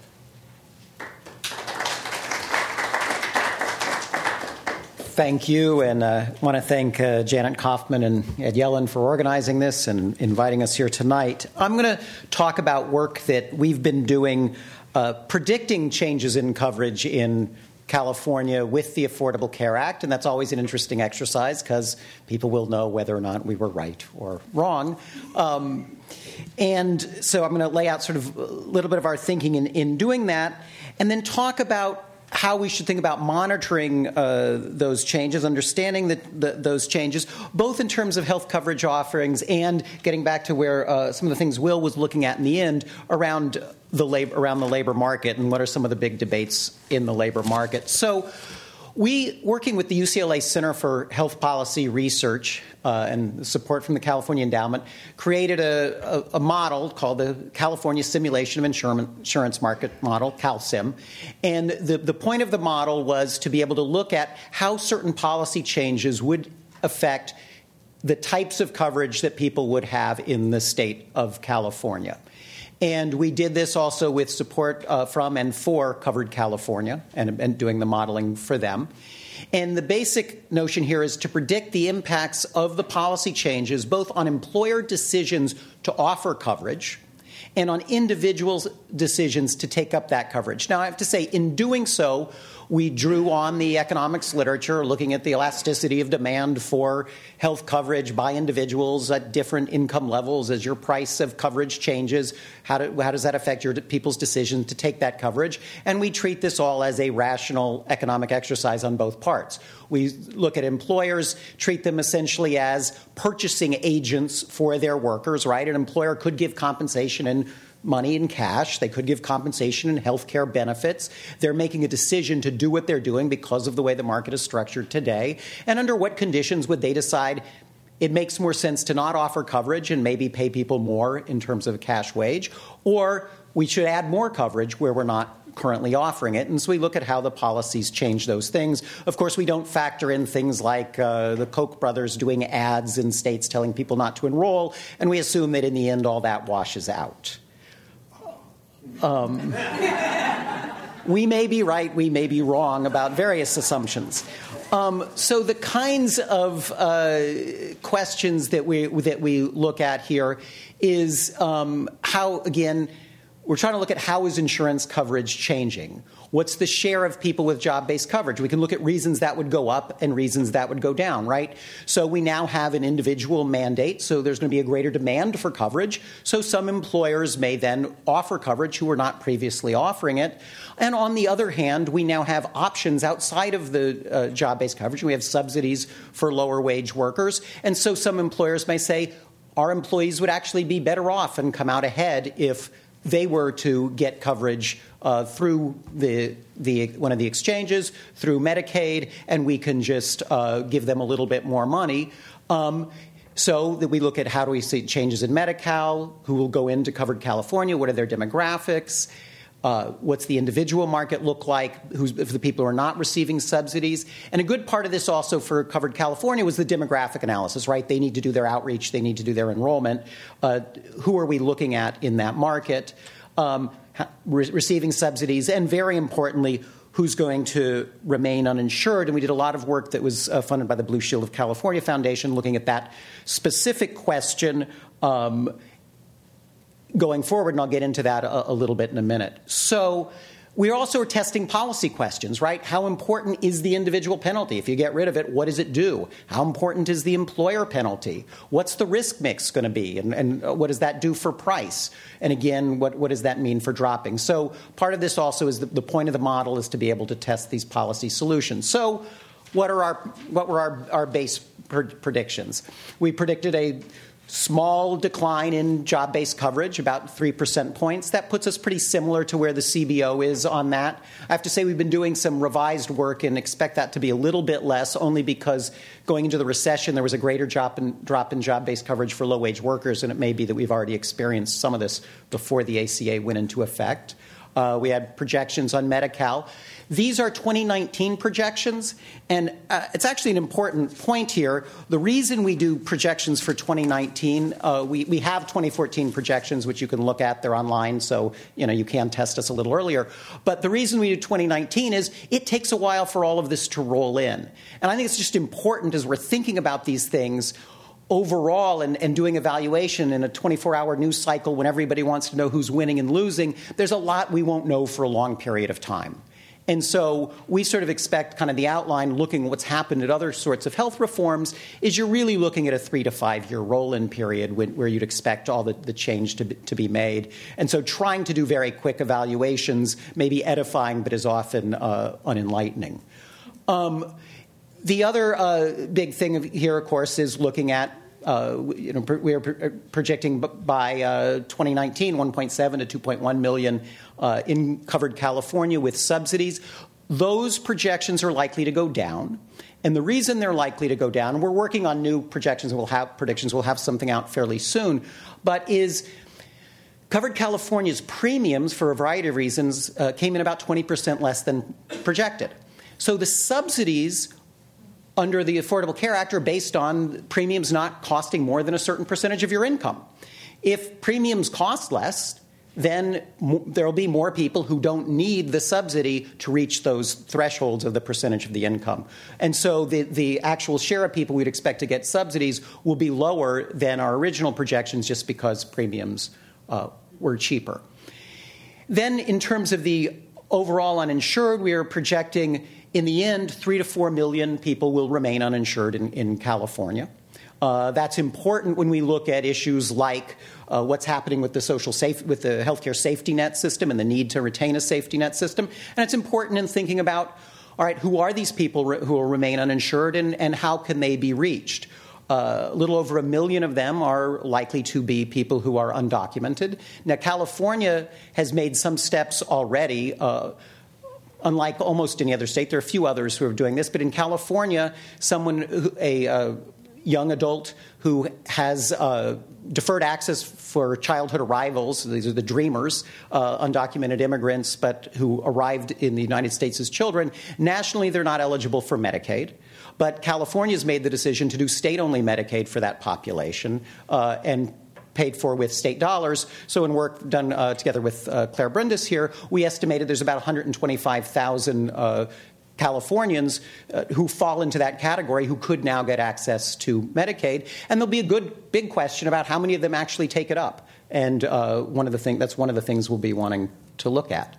Thank you, and I want to thank Janet Kaufman and Ed Yellen for organizing this and inviting us here tonight. I'm going to talk about work that we've been doing predicting changes in coverage in California with the Affordable Care Act, and that's always an interesting exercise because people will know whether or not we were right or wrong. And so I'm going to lay out sort of a little bit of our thinking in doing that, and then talk about how we should think about monitoring those changes, understanding those changes, both in terms of health coverage offerings and getting back to where some of the things Will was looking at in the end around the labor market and what are some of the big debates in the labor market. So we, working with the UCLA Center for Health Policy Research and support from the California Endowment, created a model called the California Simulation of Insurance Market Model, CalSIM. And the point of the model was to be able to look at how certain policy changes would affect the types of coverage that people would have in the state of California. And we did this also with support from and for Covered California and doing the modeling for them. And the basic notion here is to predict the impacts of the policy changes both on employer decisions to offer coverage and on individuals' decisions to take up that coverage. Now, I have to say, in doing so, We drew on the economics literature, looking at the elasticity of demand for health coverage by individuals at different income levels. As your price of coverage changes, how does that affect your people's decision to take that coverage? And we treat this all as a rational economic exercise on both parts. We look at employers, treat them essentially as purchasing agents for their workers, right? An employer could give compensation in money in cash. They could give compensation in health care benefits. They're making a decision to do what they're doing because of the way the market is structured today. And under what conditions would they decide it makes more sense to not offer coverage and maybe pay people more in terms of a cash wage, or we should add more coverage where we're not currently offering it. And so we look at how the policies change those things. Of course, we don't factor in things like the Koch brothers doing ads in states telling people not to enroll, and we assume that in the end all that washes out. We may be right, we may be wrong about various assumptions. So the kinds of questions that we look at here is how, again, we're trying to look at how is insurance coverage changing? What's the share of people with job-based coverage? We can look at reasons that would go up and reasons that would go down, right? So we now have an individual mandate, so there's going to be a greater demand for coverage. So some employers may then offer coverage who were not previously offering it. And on the other hand, we now have options outside of the job-based coverage. We have subsidies for lower-wage workers. And so some employers may say, our employees would actually be better off and come out ahead if they were to get coverage through one of the exchanges, through Medicaid, and we can just give them a little bit more money. So that we look at how do we see changes in Medi-Cal, who will go into Covered California, what are their demographics, what's the individual market look like, if the people are not receiving subsidies. And a good part of this also for Covered California was the demographic analysis, right? They need to do their outreach. They need to do their enrollment. Who are we looking at in that market? Receiving subsidies, and very importantly, who's going to remain uninsured. And we did a lot of work that was funded by the Blue Shield of California Foundation looking at that specific question going forward, and I'll get into that a little bit in a minute. So we also are testing policy questions, right? How important is the individual penalty? If you get rid of it, what does it do? How important is the employer penalty? What's the risk mix going to be? And what does that do for price? And again, what does that mean for dropping? So part of this also is the point of the model is to be able to test these policy solutions. So what were our base predictions? We predicted a small decline in job-based coverage, about 3% points. That puts us pretty similar to where the CBO is on that. I have to say we've been doing some revised work and expect that to be a little bit less, only because going into the recession there was a greater drop in job-based coverage for low-wage workers, and it may be that we've already experienced some of this before the ACA went into effect. We had projections on Medi-Cal. These are 2019 projections, and it's actually an important point here. The reason we do projections for 2019, we have 2014 projections, which you can look at. They're online, so you can test us a little earlier. But the reason we do 2019 is it takes a while for all of this to roll in. And I think it's just important as we're thinking about these things overall and doing evaluation in a 24-hour news cycle when everybody wants to know who's winning and losing, there's a lot we won't know for a long period of time. And so we sort of expect kind of the outline, looking at what's happened at other sorts of health reforms, is you're really looking at a 3 to 5 year roll-in period where you'd expect all the change to be made. And so trying to do very quick evaluations may be edifying but is often unenlightening. The other big thing here, of course, is looking at we are projecting by 2019 1.7 to 2.1 million in Covered California with subsidies. Those projections are likely to go down. And the reason they're likely to go down, we're working on new projections, and we'll have something out fairly soon, but is Covered California's premiums, for a variety of reasons, came in about 20% less than projected. So the subsidies under the Affordable Care Act are based on premiums not costing more than a certain percentage of your income. If premiums cost less, then there will be more people who don't need the subsidy to reach those thresholds of the percentage of the income. And so the actual share of people we'd expect to get subsidies will be lower than our original projections just because premiums were cheaper. Then in terms of the overall uninsured, we are projecting in the end 3 to 4 million people will remain uninsured in California. That's important when we look at issues like what's happening with the with the healthcare safety net system and the need to retain a safety net system. And it's important in thinking about, all right, who are these people who will remain uninsured and how can they be reached? A little over 1 million of them are likely to be people who are undocumented. Now, California has made some steps already. Unlike almost any other state, there are a few others who are doing this, but in California, a young adult who has deferred access for childhood arrivals, these are the dreamers, undocumented immigrants, but who arrived in the United States as children, nationally they're not eligible for Medicaid. But California has made the decision to do state-only Medicaid for that population and paid for with state dollars. So in work done together with Claire Brindis here, we estimated there's about 125,000 Californians who fall into that category who could now get access to Medicaid. And there'll be a good big question about how many of them actually take it up. And that's one of the things we'll be wanting to look at.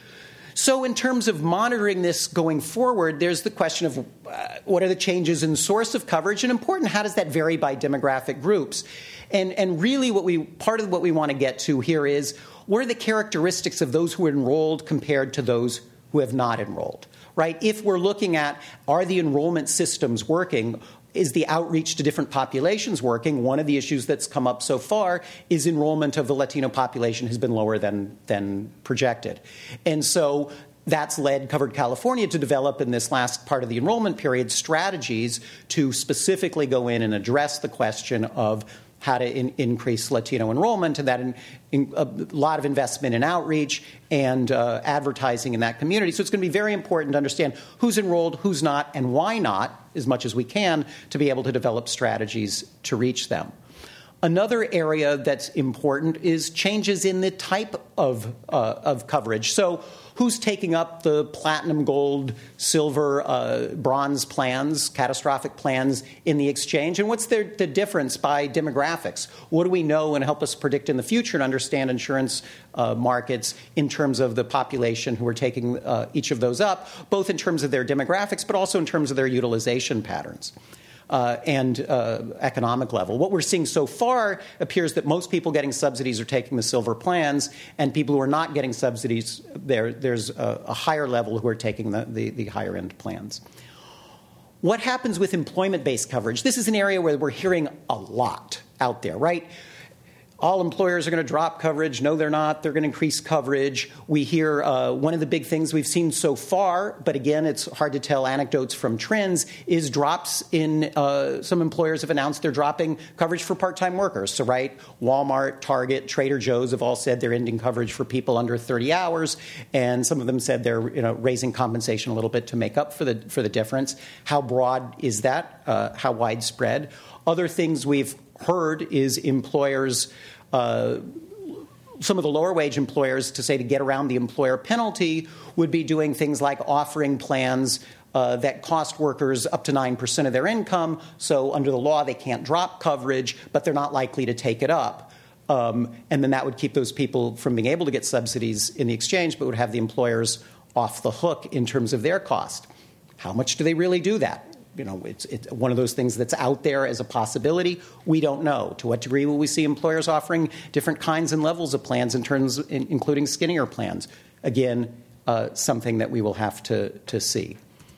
So in terms of monitoring this going forward, there's the question of what are the changes in source of coverage, and important, how does that vary by demographic groups? And really part of what we want to get to here is what are the characteristics of those who are enrolled compared to those who have not enrolled, right? If we're looking at are the enrollment systems working, is the outreach to different populations working? One of the issues that's come up so far is enrollment of the Latino population has been lower than projected. And so that's led Covered California to develop in this last part of the enrollment period strategies to specifically go in and address the question of how to increase Latino enrollment, and that a lot of investment in outreach and advertising in that community. So it's going to be very important to understand who's enrolled, who's not, and why not, as much as we can, to be able to develop strategies to reach them. Another area that's important is changes in the type of coverage. So who's taking up the platinum, gold, silver, bronze plans, catastrophic plans in the exchange? And what's the difference by demographics? What do we know and help us predict in the future and understand insurance markets in terms of the population who are taking each of those up, both in terms of their demographics, but also in terms of their utilization patterns? And economic level. What we're seeing so far appears that most people getting subsidies are taking the silver plans, and people who are not getting subsidies, there's a higher level who are taking the higher end plans. What happens with employment-based coverage? This is an area where we're hearing a lot out there, right? All employers are going to drop coverage. No, they're not. They're going to increase coverage. We hear one of the big things we've seen so far, but again, it's hard to tell anecdotes from trends, is drops in some employers have announced they're dropping coverage for part-time workers. So, right, Walmart, Target, Trader Joe's have all said they're ending coverage for people under 30 hours, and some of them said they're raising compensation a little bit to make up for the difference. How broad is that? How widespread? Other things we've heard is employers, some of the lower wage employers, to get around the employer penalty, would be doing things like offering plans that cost workers up to 9% of their income. So under the law, they can't drop coverage, but they're not likely to take it up. And then that would keep those people from being able to get subsidies in the exchange, but would have the employers off the hook in terms of their cost. How much do they really do that? It's one of those things that's out there as a possibility. We don't know. To what degree will we see employers offering different kinds and levels of plans including skinnier plans? Again, something that we will have to see.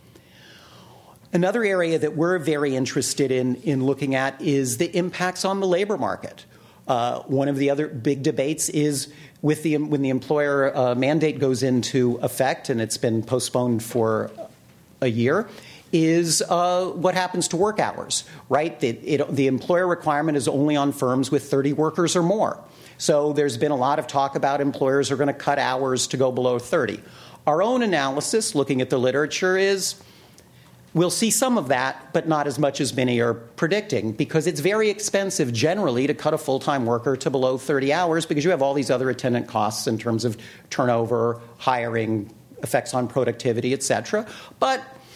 Another area that we're very interested in looking at is the impacts on the labor market. One of the other big debates is when the employer mandate goes into effect, and it's been postponed for a year, is what happens to work hours, right? The employer requirement is only on firms with 30 workers or more. So there's been a lot of talk about employers are going to cut hours to go below 30. Our own analysis, looking at the literature, is we'll see some of that, but not as much as many are predicting, because it's very expensive generally to cut a full-time worker to below 30 hours because you have all these other attendant costs in terms of turnover, hiring, effects on productivity, et cetera. But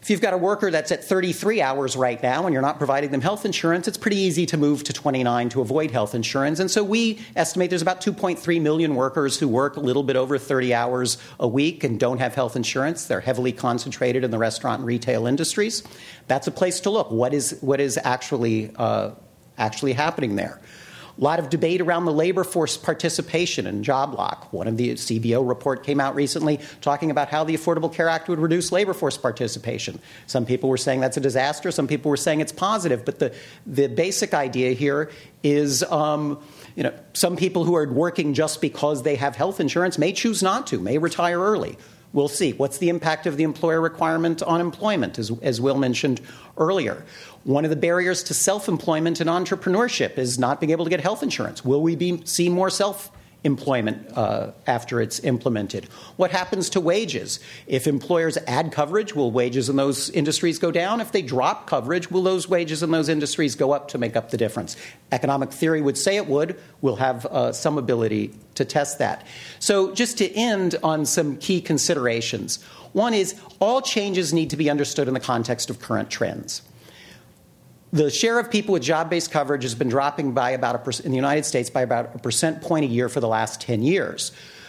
If you've got a worker that's at 33 hours right now and you're not providing them health insurance, it's pretty easy to move to 29 to avoid health insurance. And so we estimate there's about 2.3 million workers who work a little bit over 30 hours a week and don't have health insurance. They're heavily concentrated in the restaurant and retail industries. That's a place to look. What is actually happening there? A lot of debate around the labor force participation in job lock. One of the CBO report came out recently talking about how the Affordable Care Act would reduce labor force participation. Some people were saying that's a disaster. Some people were saying it's positive. But the basic idea here is, some people who are working just because they have health insurance may choose not to, may retire early. We'll see. What's the impact of the employer requirement on employment, as Will mentioned earlier? One of the barriers to self-employment and entrepreneurship is not being able to get health insurance. Will we see more self-employment after it's implemented? What happens to wages? If employers add coverage, will wages in those industries go down? If they drop coverage, will those wages in those industries go up to make up the difference? Economic theory would say it would. We'll have some ability to test that. So just to end on some key considerations. One is all changes need to be understood in the context of current trends. The share of people with job-based coverage has been dropping by about in the United States by about a percent point a year for the last 10 years.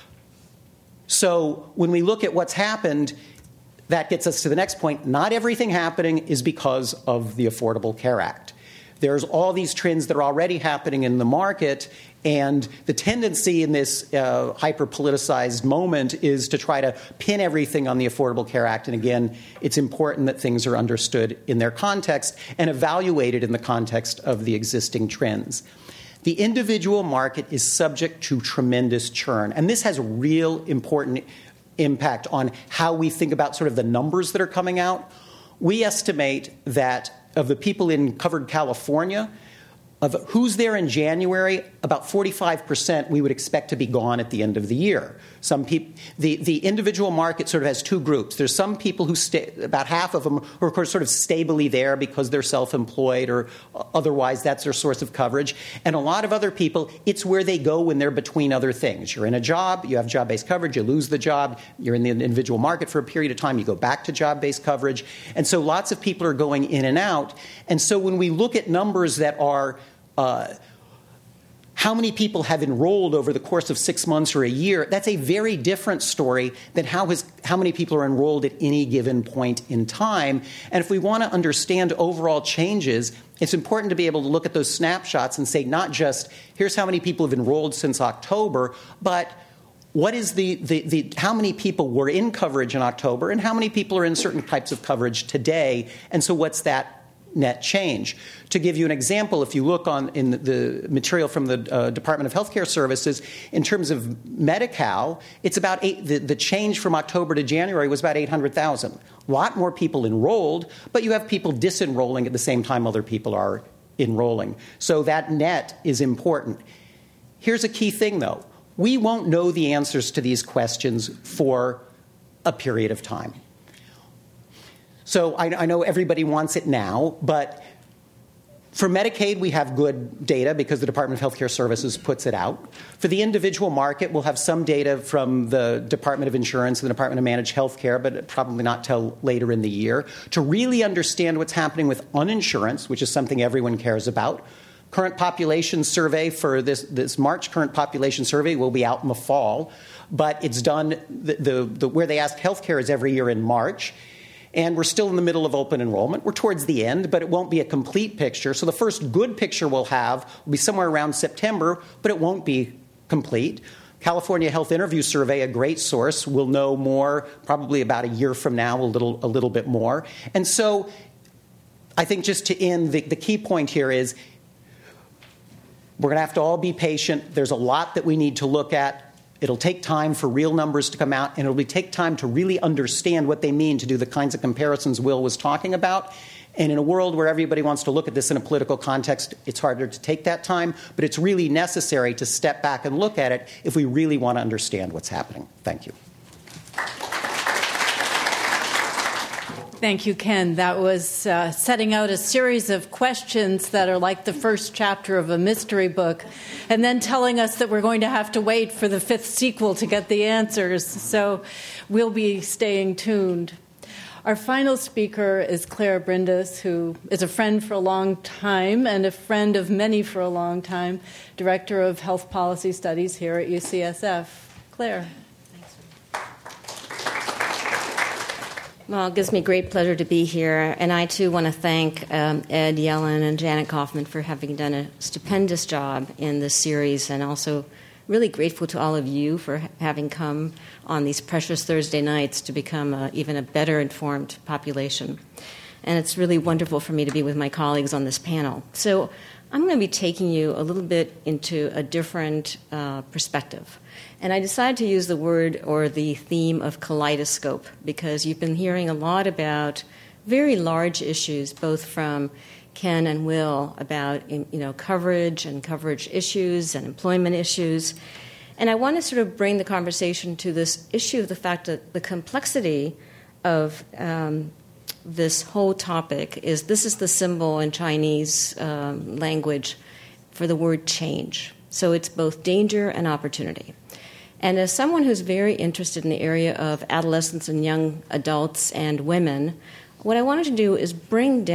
So when we look at what's happened, that gets us to the next point. Not everything happening is because of the Affordable Care Act. There's all these trends that are already happening in the market, and the tendency in this hyper-politicized moment is to try to pin everything on the Affordable Care Act. And again, it's important that things are understood in their context and evaluated in the context of the existing trends. The individual market is subject to tremendous churn, and this has a real important impact on how we think about sort of the numbers that are coming out. We estimate that of the people in covered California, of who's there in January, about 45% we would expect to be gone at the end of the year. Some people, the individual market sort of has two groups. There's some people who about half of them who are sort of stably there because they're self-employed or otherwise that's their source of coverage. And a lot of other people, it's where they go when they're between other things. You're in a job, you have job-based coverage, you lose the job, you're in the individual market for a period of time, you go back to job-based coverage. And so lots of people are going in and out. And so when we look at numbers that are how many people have enrolled over the course of 6 months or a year, that's a very different story than how many people are enrolled at any given point in time. And if we want to understand overall changes, it's important to be able to look at those snapshots and say not just here's how many people have enrolled since October, but what is how many people were in coverage in October and how many people are in certain types of coverage today, and so what's that net change. To give you an example, if you look in the material from the Department of Healthcare Services, in terms of Medi-Cal, it's about the change from October to January was about 800,000. A lot more people enrolled, but you have people disenrolling at the same time other people are enrolling. So that net is important. Here's a key thing, though. We won't know the answers to these questions for a period of time. So I know everybody wants it now, but for Medicaid, we have good data because the Department of Health Care Services puts it out. For the individual market, we'll have some data from the Department of Insurance and the Department of Managed Health Care, but probably not till later in the year. To really understand what's happening with uninsurance, which is something everyone cares about, current population survey for this March current population survey will be out in the fall, but it's done, where they ask healthcare is every year in March. And we're still in the middle of open enrollment. We're towards the end, but it won't be a complete picture. So the first good picture we'll have will be somewhere around September, but it won't be complete. California Health Interview Survey, a great source, will know more probably about a year from now, a little bit more. And so I think just to end, the key point here is we're going to have to all be patient. There's a lot that we need to look at. It'll take time for real numbers to come out, and it'll take time to really understand what they mean to do the kinds of comparisons Will was talking about. And in a world where everybody wants to look at this in a political context, it's harder to take that time, but it's really necessary to step back and look at it if we really want to understand what's happening. Thank you. Thank you, Ken. That was setting out a series of questions that are like the first chapter of a mystery book, and then telling us that we're going to have to wait for the fifth sequel to get the answers. So we'll be staying tuned. Our final speaker is Claire Brindis, who is a friend for a long time and a friend of many for a long time, Director of Health Policy Studies here at UCSF. Claire. Well, it gives me great pleasure to be here, and I too want to thank Ed Yellen and Janet Kaufman for having done a stupendous job in this series, and also really grateful to all of you for having come on these precious Thursday nights to become even a better informed population. And it's really wonderful for me to be with my colleagues on this panel. So I'm going to be taking you a little bit into a different perspective. And I decided to use the word or the theme of kaleidoscope because you've been hearing a lot about very large issues, both from Ken and Will, about coverage and coverage issues and employment issues. And I want to sort of bring the conversation to this issue of the fact that the complexity of this whole topic is this is the symbol in Chinese language for the word change. So it's both danger and opportunity. And as someone who's very interested in the area of adolescents and young adults and women, what I wanted to do is bring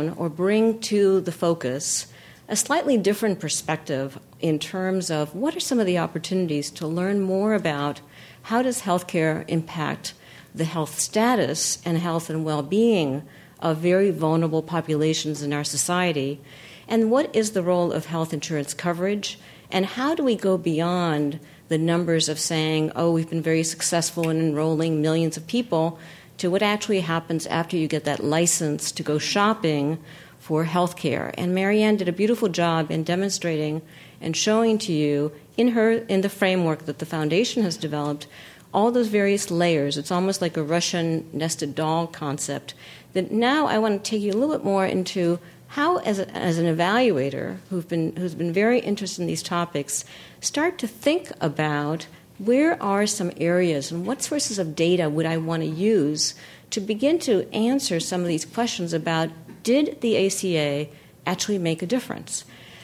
to the focus a slightly different perspective in terms of what are some of the opportunities to learn more about how does healthcare impact the health status and health and well-being of very vulnerable populations in our society, and what is the role of health insurance coverage, and how do we go beyond the numbers of saying, oh, we've been very successful in enrolling millions of people, to what actually happens after you get that license to go shopping for health care. And Marianne did a beautiful job in demonstrating and showing to you in the framework that the foundation has developed all those various layers. It's almost like a Russian nested doll concept. That now I want to take you a little bit more into how, as an evaluator who's been very interested in these topics, start to think about where are some areas and what sources of data would I want to use to begin to answer some of these questions about did the ACA actually make a difference?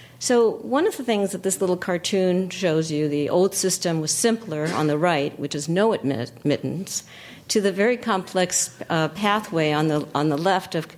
So one of the things that this little cartoon shows you, the old system was simpler on the right, which is no admittance, to the very complex pathway on the left of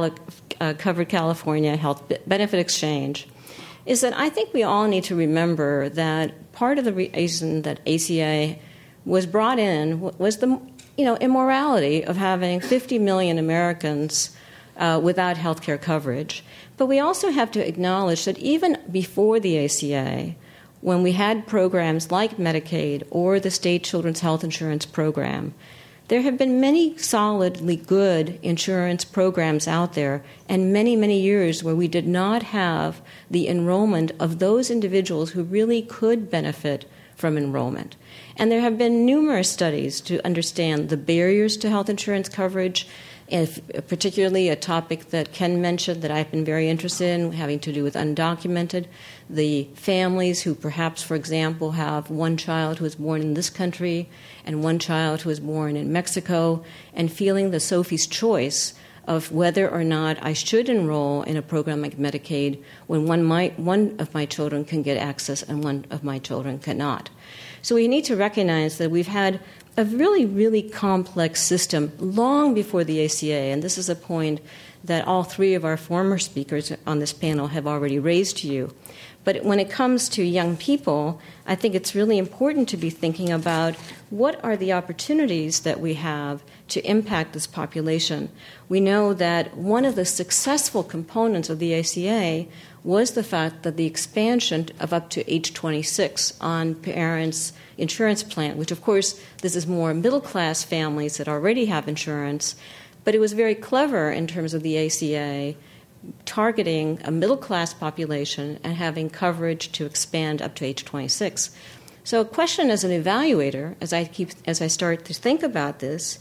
Covered California Health Benefit Exchange, is that I think we all need to remember that part of the reason that ACA was brought in was the immorality of having 50 million Americans without health care coverage. But we also have to acknowledge that even before the ACA, when we had programs like Medicaid or the state children's health insurance program, there have been many solidly good insurance programs out there and many, many years where we did not have the enrollment of those individuals who really could benefit from enrollment. And there have been numerous studies to understand the barriers to health insurance coverage, particularly a topic that Ken mentioned that I've been very interested in, having to do with undocumented, the families who perhaps, for example, have one child who was born in this country and one child who was born in Mexico, and feeling the Sophie's choice of whether or not I should enroll in a program like Medicaid when one of my children can get access and one of my children cannot. So we need to recognize that we've had a really, really complex system long before the ACA, and this is a point that all three of our former speakers on this panel have already raised to you. But when it comes to young people, I think it's really important to be thinking about what are the opportunities that we have to impact this population. We know that one of the successful components of the ACA was the fact that the expansion of up to age 26 on parents' insurance plan, which of course this is more middle-class families that already have insurance, but it was very clever in terms of the ACA targeting a middle-class population and having coverage to expand up to age 26. So a question as an evaluator, as I start to think about this,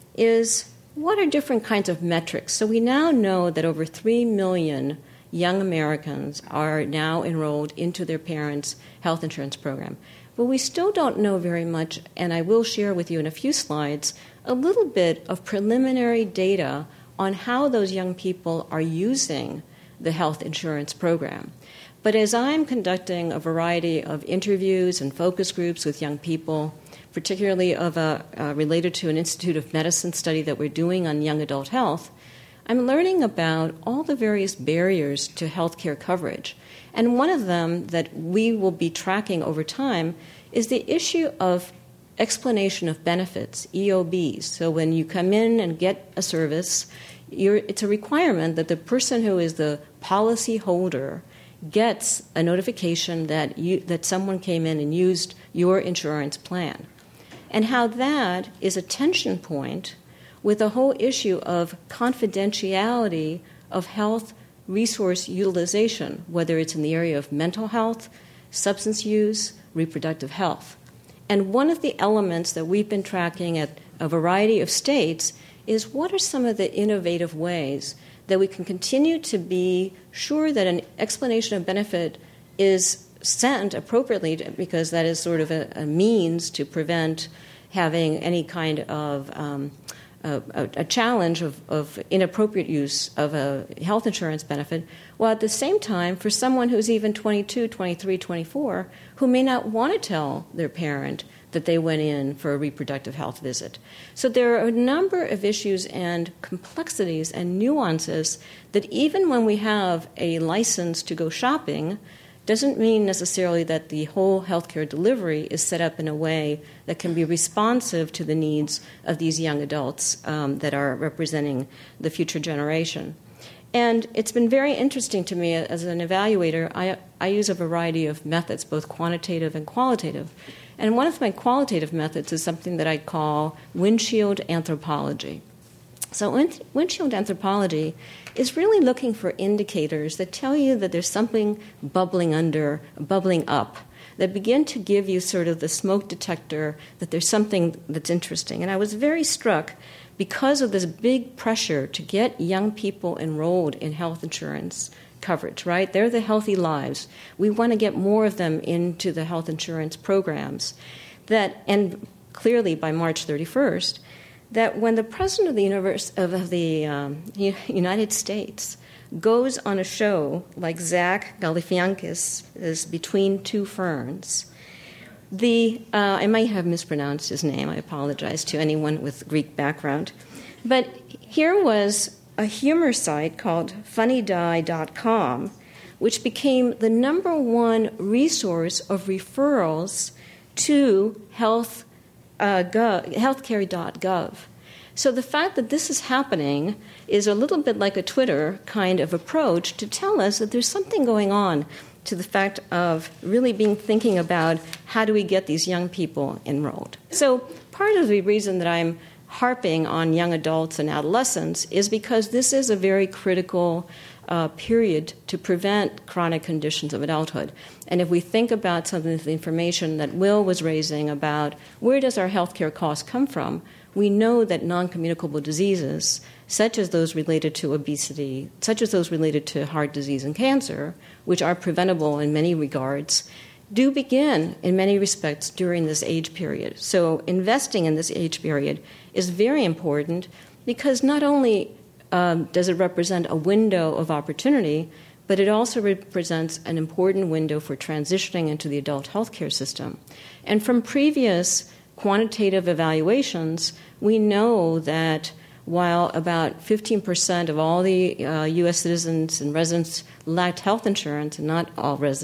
is what are different kinds of metrics? So we now know that over 3 million young Americans are now enrolled into their parents' health insurance program. But we still don't know very much, and I will share with you in a few slides a little bit of preliminary data on how those young people are using the health insurance program. But as I'm conducting a variety of interviews and focus groups with young people, particularly related to an Institute of Medicine study that we're doing on young adult health, I'm learning about all the various barriers to healthcare coverage. And one of them that we will be tracking over time is the issue of explanation of benefits, EOBs. So when you come in and get a service, it's a requirement that the person who is the policy holder gets a notification that someone came in and used your insurance plan. And how that is a tension point with the whole issue of confidentiality of health resource utilization, whether it's in the area of mental health, substance use, reproductive health. And one of the elements that we've been tracking at a variety of states is what are some of the innovative ways that we can continue to be sure that an explanation of benefit is sent appropriately, because that is sort of a means to prevent having any kind of a challenge of inappropriate use of a health insurance benefit, while at the same time, for someone who's even 22, 23, 24, who may not want to tell their parent that they went in for a reproductive health visit. So there are a number of issues and complexities and nuances that even when we have a license to go shopping, doesn't mean necessarily that the whole healthcare delivery is set up in a way that can be responsive to the needs of these young adults that are representing the future generation. And it's been very interesting to me as an evaluator. I use a variety of methods, both quantitative and qualitative. And one of my qualitative methods is something that I call windshield anthropology. So windshield anthropology is really looking for indicators that tell you that there's something bubbling up, that begin to give you sort of the smoke detector that there's something that's interesting. And I was very struck because of this big pressure to get young people enrolled in health insurance coverage, right? They're the healthy lives. We want to get more of them into the health insurance programs. And clearly by March 31st, that when the president of the United States goes on a show like Zach Galifianakis is Between Two Ferns, I might have mispronounced his name. I apologize to anyone with Greek background. But here was a humor site called FunnyDie.com, which became the number one resource of referrals to healthcare.gov. So the fact that this is happening is a little bit like a Twitter kind of approach to tell us that there's something going on to the fact of really thinking about how do we get these young people enrolled. So part of the reason that I'm harping on young adults and adolescents is because this is a very critical period to prevent chronic conditions of adulthood. And if we think about some of the information that Will was raising about where does our healthcare costs come from, we know that non-communicable diseases, such as those related to obesity, such as those related to heart disease and cancer, which are preventable in many regards, do begin in many respects during this age period. So investing in this age period is very important because not only does it represent a window of opportunity, but it also represents an important window for transitioning into the adult healthcare system. And from previous quantitative evaluations, we know that while about 15% of all the U.S. citizens and residents lacked health insurance, and not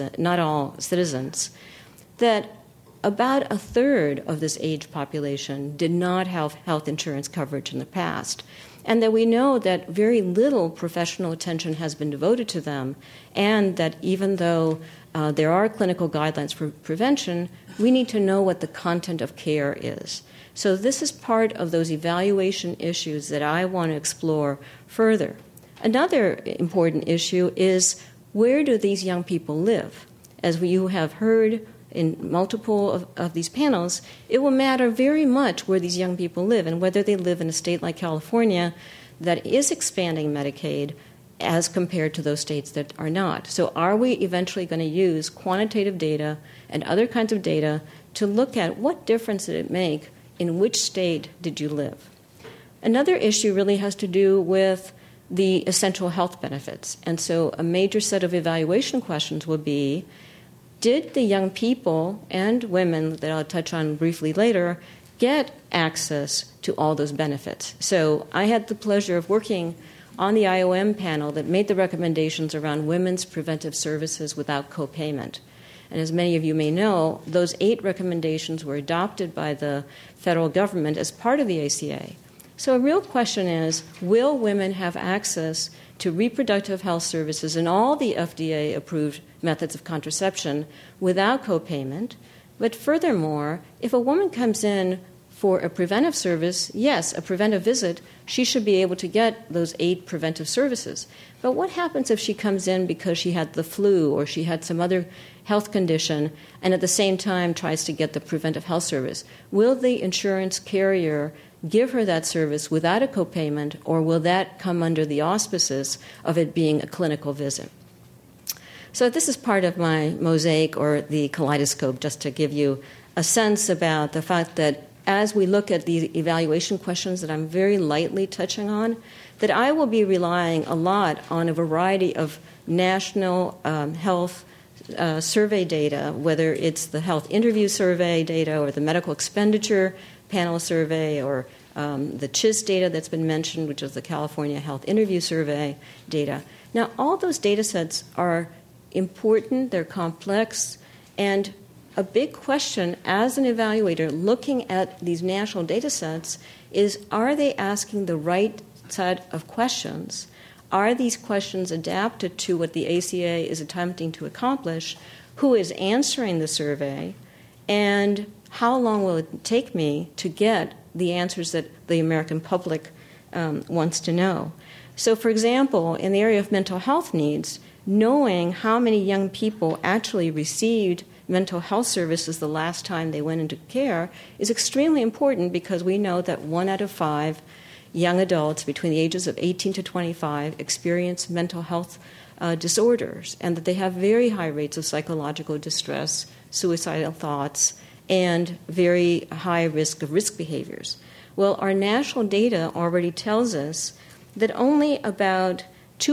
all citizens, that about a third of this age population did not have health insurance coverage in the past. And that we know that very little professional attention has been devoted to them, and that even though there are clinical guidelines for prevention, we need to know what the content of care is. So this is part of those evaluation issues that I want to explore further. Another important issue is where do these young people live? As you have heard in multiple of these panels, it will matter very much where these young people live and whether they live in a state like California that is expanding Medicaid as compared to those states that are not. So are we eventually going to use quantitative data and other kinds of data to look at what difference did it make in which state did you live? Another issue really has to do with the essential health benefits. And so a major set of evaluation questions will be, did the young people and women that I'll touch on briefly later get access to all those benefits? So I had the pleasure of working on the IOM panel that made the recommendations around women's preventive services without copayment. And as many of you may know, those 8 recommendations were adopted by the federal government as part of the ACA. So a real question is, will women have access to reproductive health services and all the FDA-approved methods of contraception without copayment? But furthermore, if a woman comes in for a preventive service, yes, a preventive visit, she should be able to get those 8 preventive services. But what happens if she comes in because she had the flu or she had some other health condition and at the same time tries to get the preventive health service? Will the insurance carrier give her that service without a copayment, or will that come under the auspices of it being a clinical visit? So this is part of my mosaic or the kaleidoscope, just to give you a sense about the fact that as we look at these evaluation questions that I'm very lightly touching on, that I will be relying a lot on a variety of national health survey data, whether it's the health interview survey data or the medical expenditure panel survey or the CHIS data that's been mentioned, which is the California Health Interview Survey data. Now, all those data sets are important, they're complex, and a big question as an evaluator looking at these national data sets is, are they asking the right set of questions? Are these questions adapted to what the ACA is attempting to accomplish? Who is answering the survey? And how long will it take me to get the answers that the American public wants to know? So, for example, in the area of mental health needs, knowing how many young people actually received mental health services the last time they went into care is extremely important, because we know that 1 out of 5 young adults between the ages of 18 to 25 experience mental health disorders, and that they have very high rates of psychological distress, suicidal thoughts, and very high risk of risk behaviors. Well, our national data already tells us that only about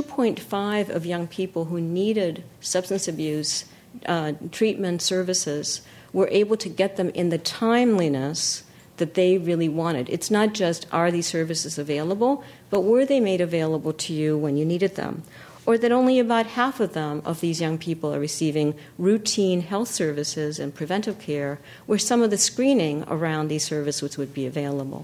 2.5 of young people who needed substance abuse treatment services were able to get them in the timeliness that they really wanted. It's not just, are these services available, but were they made available to you when you needed them? Or that only about half of them, of these young people, are receiving routine health services and preventive care, where some of the screening around these services would be available.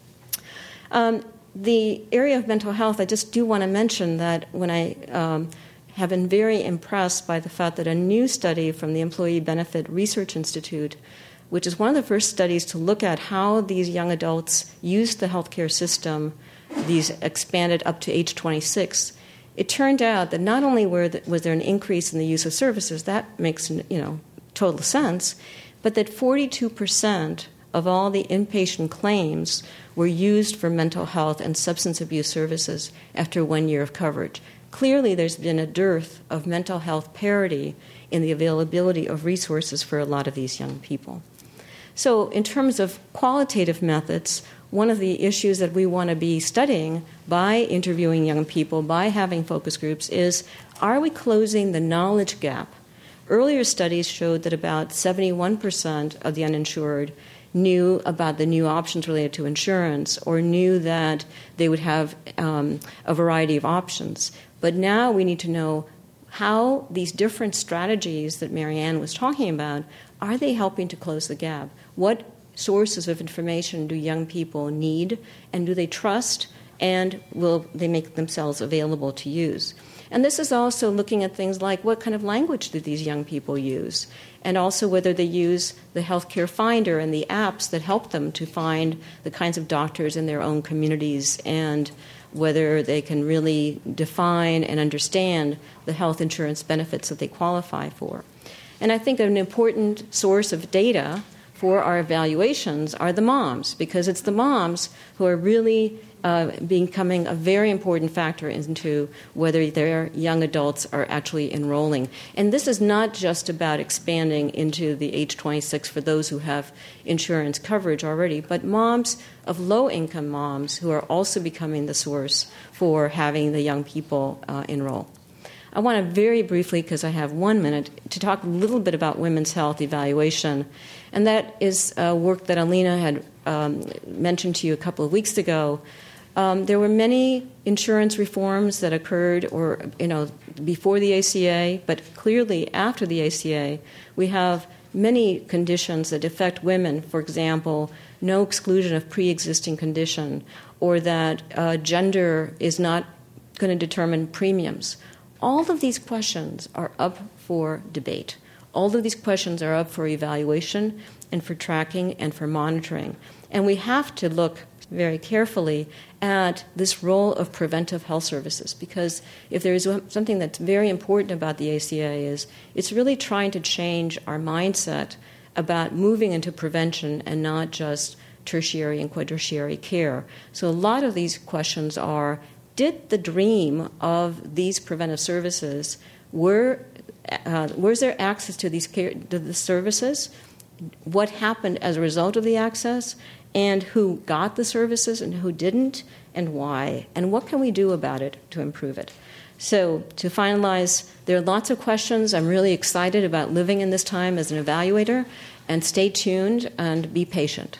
The area of mental health, I just do want to mention that when I have been very impressed by the fact that a new study from the Employee Benefit Research Institute, which is one of the first studies to look at how these young adults use the healthcare system, these expanded up to age 26, it turned out that not only was there an increase in the use of services, that makes total sense, but that 42% of all the inpatient claims were used for mental health and substance abuse services after 1 year of coverage. Clearly, there's been a dearth of mental health parity in the availability of resources for a lot of these young people. So in terms of qualitative methods, one of the issues that we want to be studying by interviewing young people, by having focus groups, is, are we closing the knowledge gap? Earlier studies showed that about 71% of the uninsured knew about the new options related to insurance, or knew that they would have a variety of options. But now we need to know how these different strategies that Marianne was talking about, are they helping to close the gap? What sources of information do young people need, and do they trust, and will they make themselves available to use? And this is also looking at things like, what kind of language do these young people use? And also whether they use the healthcare finder and the apps that help them to find the kinds of doctors in their own communities, and whether they can really define and understand the health insurance benefits that they qualify for. And I think an important source of data for our evaluations are the moms, because it's the moms who are really becoming a very important factor into whether their young adults are actually enrolling. And this is not just about expanding into the age 26 for those who have insurance coverage already, but moms of low-income moms who are also becoming the source for having the young people enroll. I want to very briefly, because I have 1 minute, to talk a little bit about women's health evaluation. And that is work that Alina had mentioned to you a couple of weeks ago. There were many insurance reforms that occurred before the ACA, but clearly after the ACA, we have many conditions that affect women. For example, no exclusion of pre-existing condition, or that gender is not going to determine premiums. All of these questions are up for debate. All of these questions are up for evaluation and for tracking and for monitoring. And we have to look very carefully at this role of preventive health services, because if there is something that's very important about the ACA is it's really trying to change our mindset about moving into prevention and not just tertiary and quaternary care. So a lot of these questions are, did the dream of these preventive services, was there access to the services? What happened as a result of the access? And who got the services and who didn't, and why? And what can we do about it to improve it? So to finalize, there are lots of questions. I'm really excited about living in this time as an evaluator, and stay tuned and be patient.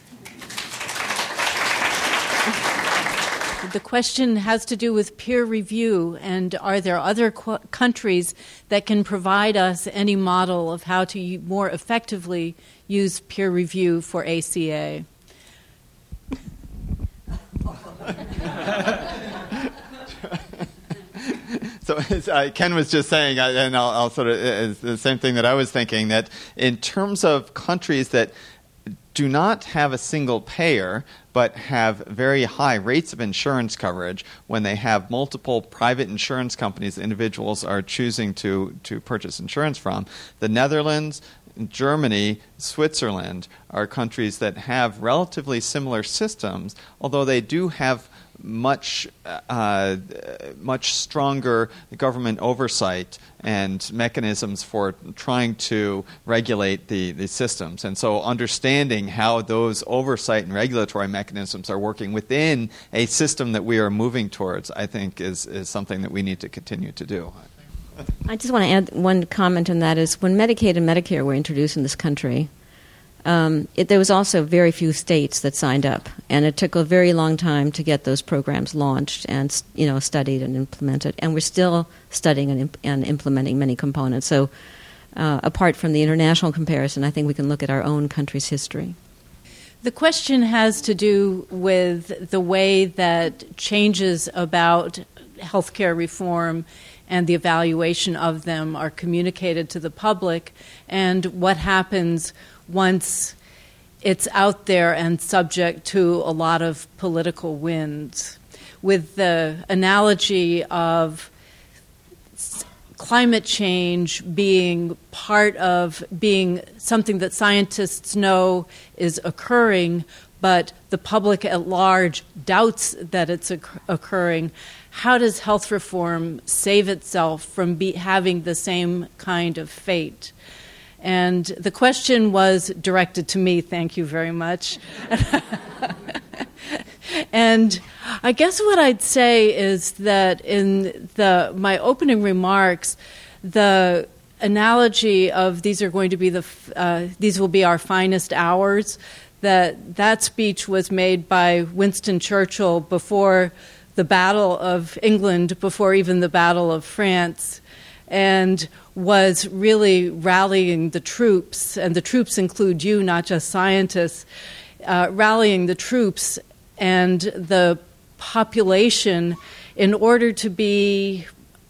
The question has to do with peer review, and are there other countries that can provide us any model of how to more effectively use peer review for ACA? So as Ken was just saying, and I'll sort of the same thing that I was thinking, that in terms of countries that do not have a single payer but have very high rates of insurance coverage, when they have multiple private insurance companies individuals are choosing to purchase insurance from, the Netherlands, Germany, Switzerland are countries that have relatively similar systems, although they do have much stronger government oversight and mechanisms for trying to regulate the systems. And so understanding how those oversight and regulatory mechanisms are working within a system that we are moving towards, I think, is something that we need to continue to do. I just want to add one comment, and that is when Medicaid and Medicare were introduced in this country, there was also very few states that signed up, and it took a very long time to get those programs launched and studied and implemented. And we're still studying and implementing many components. So, apart from the international comparison, I think we can look at our own country's history. The question has to do with the way that changes about healthcare reform and the evaluation of them are communicated to the public, and what happens once it's out there and subject to a lot of political winds. With the analogy of climate change being part of being something that scientists know is occurring, but the public at large doubts that it's occurring, how does health reform save itself from having the same kind of fate? And the question was directed to me. Thank you very much. And I guess what I'd say is that in my opening remarks, the analogy of these are going to be these will be our finest hours, that speech was made by Winston Churchill before the Battle of England, before even the Battle of France, and was really rallying the troops, and the troops include you, not just scientists, rallying the troops and the population in order to be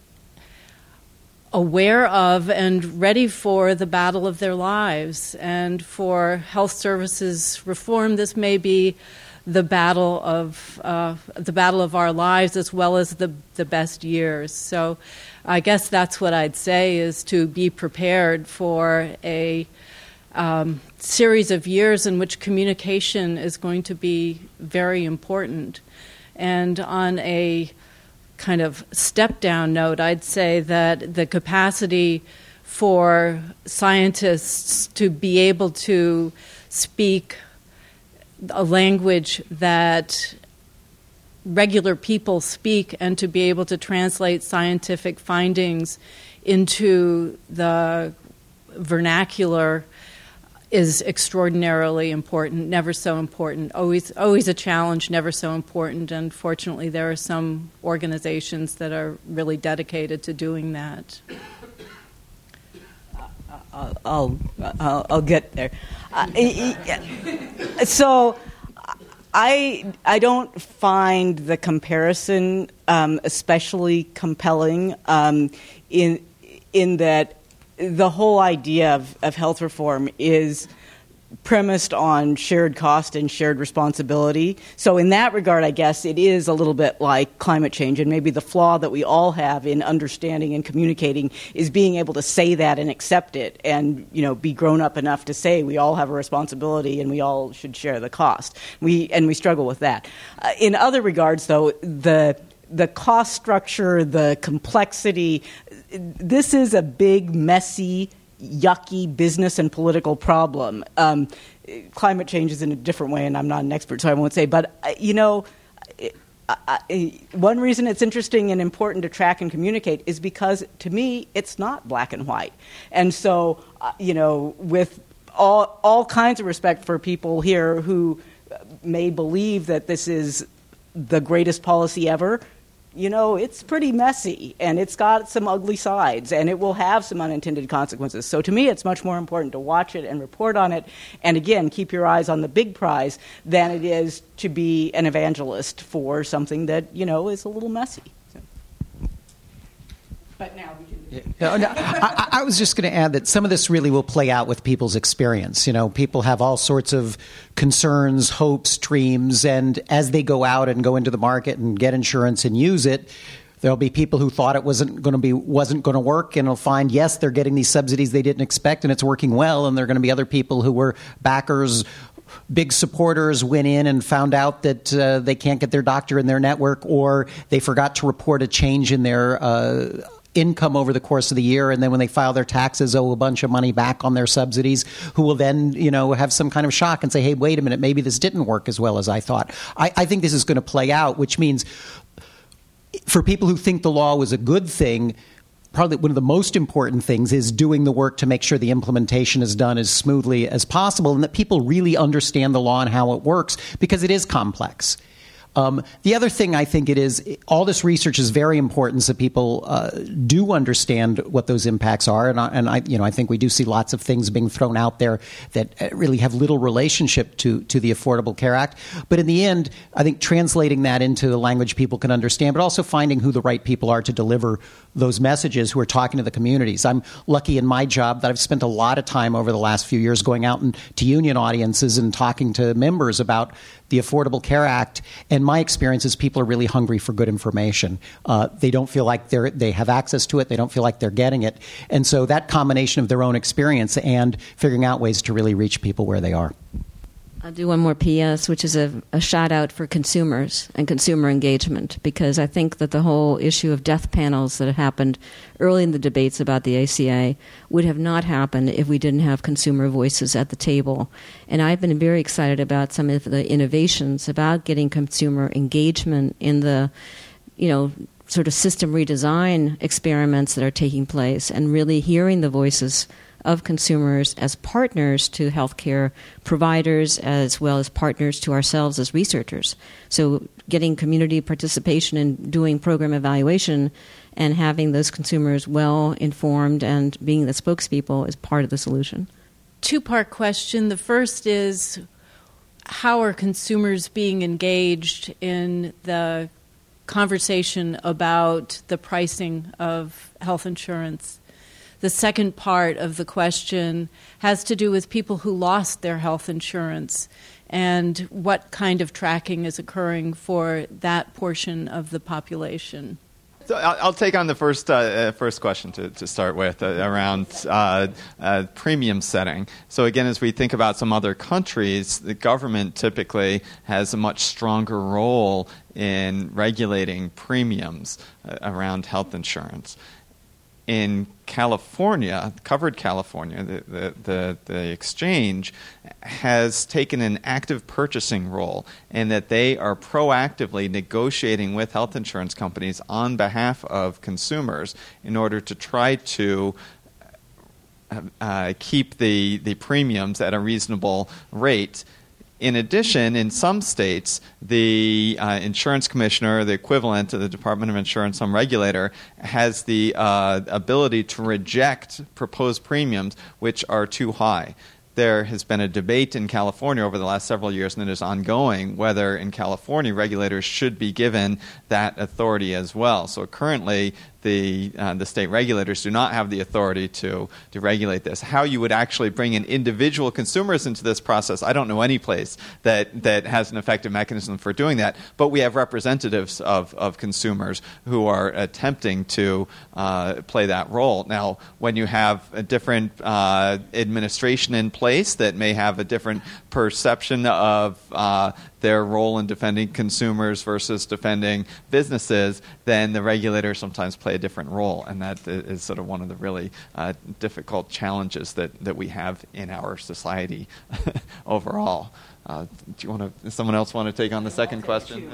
aware of and ready for the battle of their lives. And for health services reform, this may be the battle of our lives as well as the best years. So I guess that's what I'd say, is to be prepared for a series of years in which communication is going to be very important. And on a kind of step-down note, I'd say that the capacity for scientists to be able to speak a language that regular people speak and to be able to translate scientific findings into the vernacular is extraordinarily important, never so important, always a challenge, never so important. And fortunately, there are some organizations that are really dedicated to doing that. I'll get there. So I don't find the comparison especially compelling in that the whole idea of health reform is premised on shared cost and shared responsibility. So in that regard, I guess it is a little bit like climate change, and maybe the flaw that we all have in understanding and communicating is being able to say that and accept it and, be grown up enough to say we all have a responsibility and we all should share the cost. We struggle with that. In other regards, though, the cost structure, the complexity, this is a big, messy, yucky business and political problem. Climate change is in a different way, and I'm not an expert, so I won't say. But, one reason it's interesting and important to track and communicate is because, to me, it's not black and white. And so, with all kinds of respect for people here who may believe that this is the greatest policy ever, it's pretty messy, and it's got some ugly sides, and it will have some unintended consequences. So to me, it's much more important to watch it and report on it, and again, keep your eyes on the big prize than it is to be an evangelist for something that, is a little messy. So. But now we can... I was just going to add that some of this really will play out with people's experience. People have all sorts of concerns, hopes, dreams, and as they go out and go into the market and get insurance and use it, there'll be people who thought it wasn't going to work, and will find, yes, they're getting these subsidies they didn't expect, and it's working well, and there are going to be other people who were backers, big supporters, went in and found out that they can't get their doctor in their network, or they forgot to report a change in their income over the course of the year, and then when they file their taxes, owe a bunch of money back on their subsidies, who will then, have some kind of shock and say, hey, wait a minute, maybe this didn't work as well as I thought. I think this is going to play out, which means for people who think the law was a good thing, probably one of the most important things is doing the work to make sure the implementation is done as smoothly as possible and that people really understand the law and how it works, because it is complex. The other thing I think it is, all this research is very important so people do understand what those impacts are, and I think we do see lots of things being thrown out there that really have little relationship to the Affordable Care Act. But in the end, I think translating that into the language people can understand, but also finding who the right people are to deliver those messages, who are talking to the communities. I'm lucky in my job that I've spent a lot of time over the last few years going out to union audiences and talking to members about the Affordable Care Act, and my experience is people are really hungry for good information. They don't feel like they have access to it. They don't feel like they're getting it. And so that combination of their own experience and figuring out ways to really reach people where they are. I'll do one more PS, which is a shout out for consumers and consumer engagement, because I think that the whole issue of death panels that happened early in the debates about the ACA would have not happened if we didn't have consumer voices at the table. And I've been very excited about some of the innovations about getting consumer engagement in the, sort of system redesign experiments that are taking place, and really hearing the voices of consumers as partners to healthcare providers, as well as partners to ourselves as researchers. So getting community participation in doing program evaluation and having those consumers well informed and being the spokespeople is part of the solution. Two-part question. The first is, how are consumers being engaged in the conversation about the pricing of health insurance? The second part of the question has to do with people who lost their health insurance and what kind of tracking is occurring for that portion of the population. So I'll take on the first question to start with around premium setting. So again, as we think about some other countries, the government typically has a much stronger role in regulating premiums around health insurance. in California, covered California, the exchange has taken an active purchasing role in that they are proactively negotiating with health insurance companies on behalf of consumers in order to try to keep the premiums at a reasonable rate. In addition, in some states, the insurance commissioner, the equivalent to the Department of Insurance, some regulator, has the ability to reject proposed premiums which are too high. There has been a debate in California over the last several years, and it is ongoing, whether in California regulators should be given that authority as well. So currently, the state regulators do not have the authority to regulate this. How you would actually bring in individual consumers into this process, I don't know any place that has an effective mechanism for doing that, but we have representatives of consumers who are attempting to play that role. Now, when you have a different administration in place that may have a different perception of their role in defending consumers versus defending businesses, then the regulators sometimes play a different role, and that is sort of one of the really difficult challenges that we have in our society overall. Do you want to? Does someone else want to take on the second question?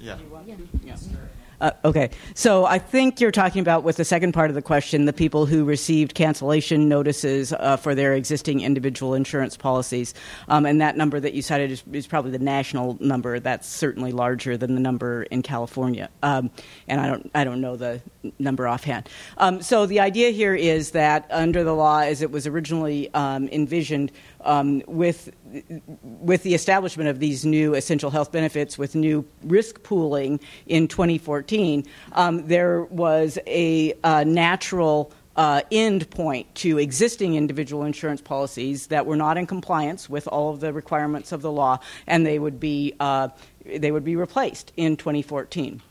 Okay, so I think you're talking about, with the second part of the question, the people who received cancellation notices for their existing individual insurance policies, and that number that you cited is probably the national number. That's certainly larger than the number in California, and I don't know the number offhand. So the idea here is that under the law, as it was originally envisioned, with the establishment of these new essential health benefits, with new risk pooling in 2014, there was a natural end point to existing individual insurance policies that were not in compliance with all of the requirements of the law, and they would be replaced in 2014.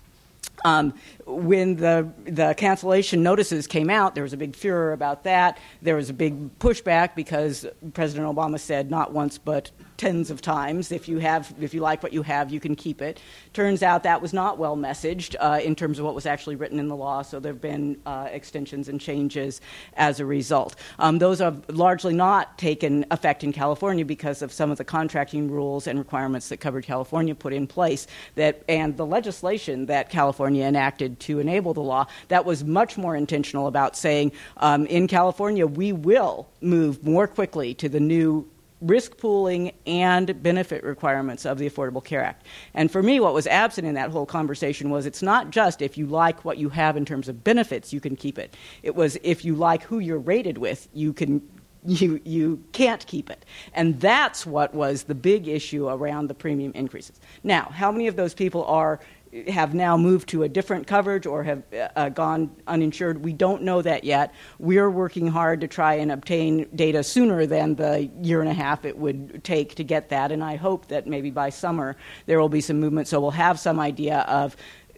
When the cancellation notices came out, there was a big furor about that. There was a big pushback because President Obama said not once but tens of times, if you like what you have, you can keep it. Turns out that was not well messaged in terms of what was actually written in the law, so there have been extensions and changes as a result. Those have largely not taken effect in California because of some of the contracting rules and requirements that Covered California put in place, and the legislation that California enacted to enable the law that was much more intentional about saying, in California, we will move more quickly to the new risk pooling and benefit requirements of the Affordable Care Act. And for me, what was absent in that whole conversation was it's not just if you like what you have in terms of benefits, you can keep it. It was if you like who you're rated with, you can't keep it. And that's what was the big issue around the premium increases. Now, how many of those people have now moved to a different coverage or have gone uninsured? We don't know that yet. We're working hard to try and obtain data sooner than the year and a half it would take to get that, and I hope that maybe by summer there will be some movement, so we'll have some idea of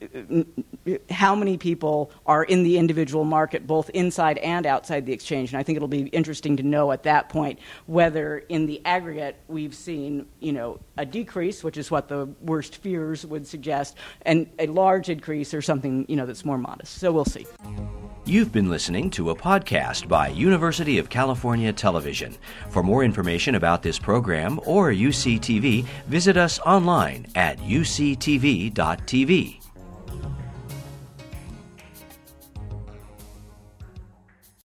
how many people are in the individual market, both inside and outside the exchange. And I think it'll be interesting to know at that point whether in the aggregate we've seen, a decrease, which is what the worst fears would suggest, and a large increase or something, that's more modest. So we'll see. You've been listening to a podcast by University of California Television. For more information about this program or UCTV, visit us online at uctv.tv.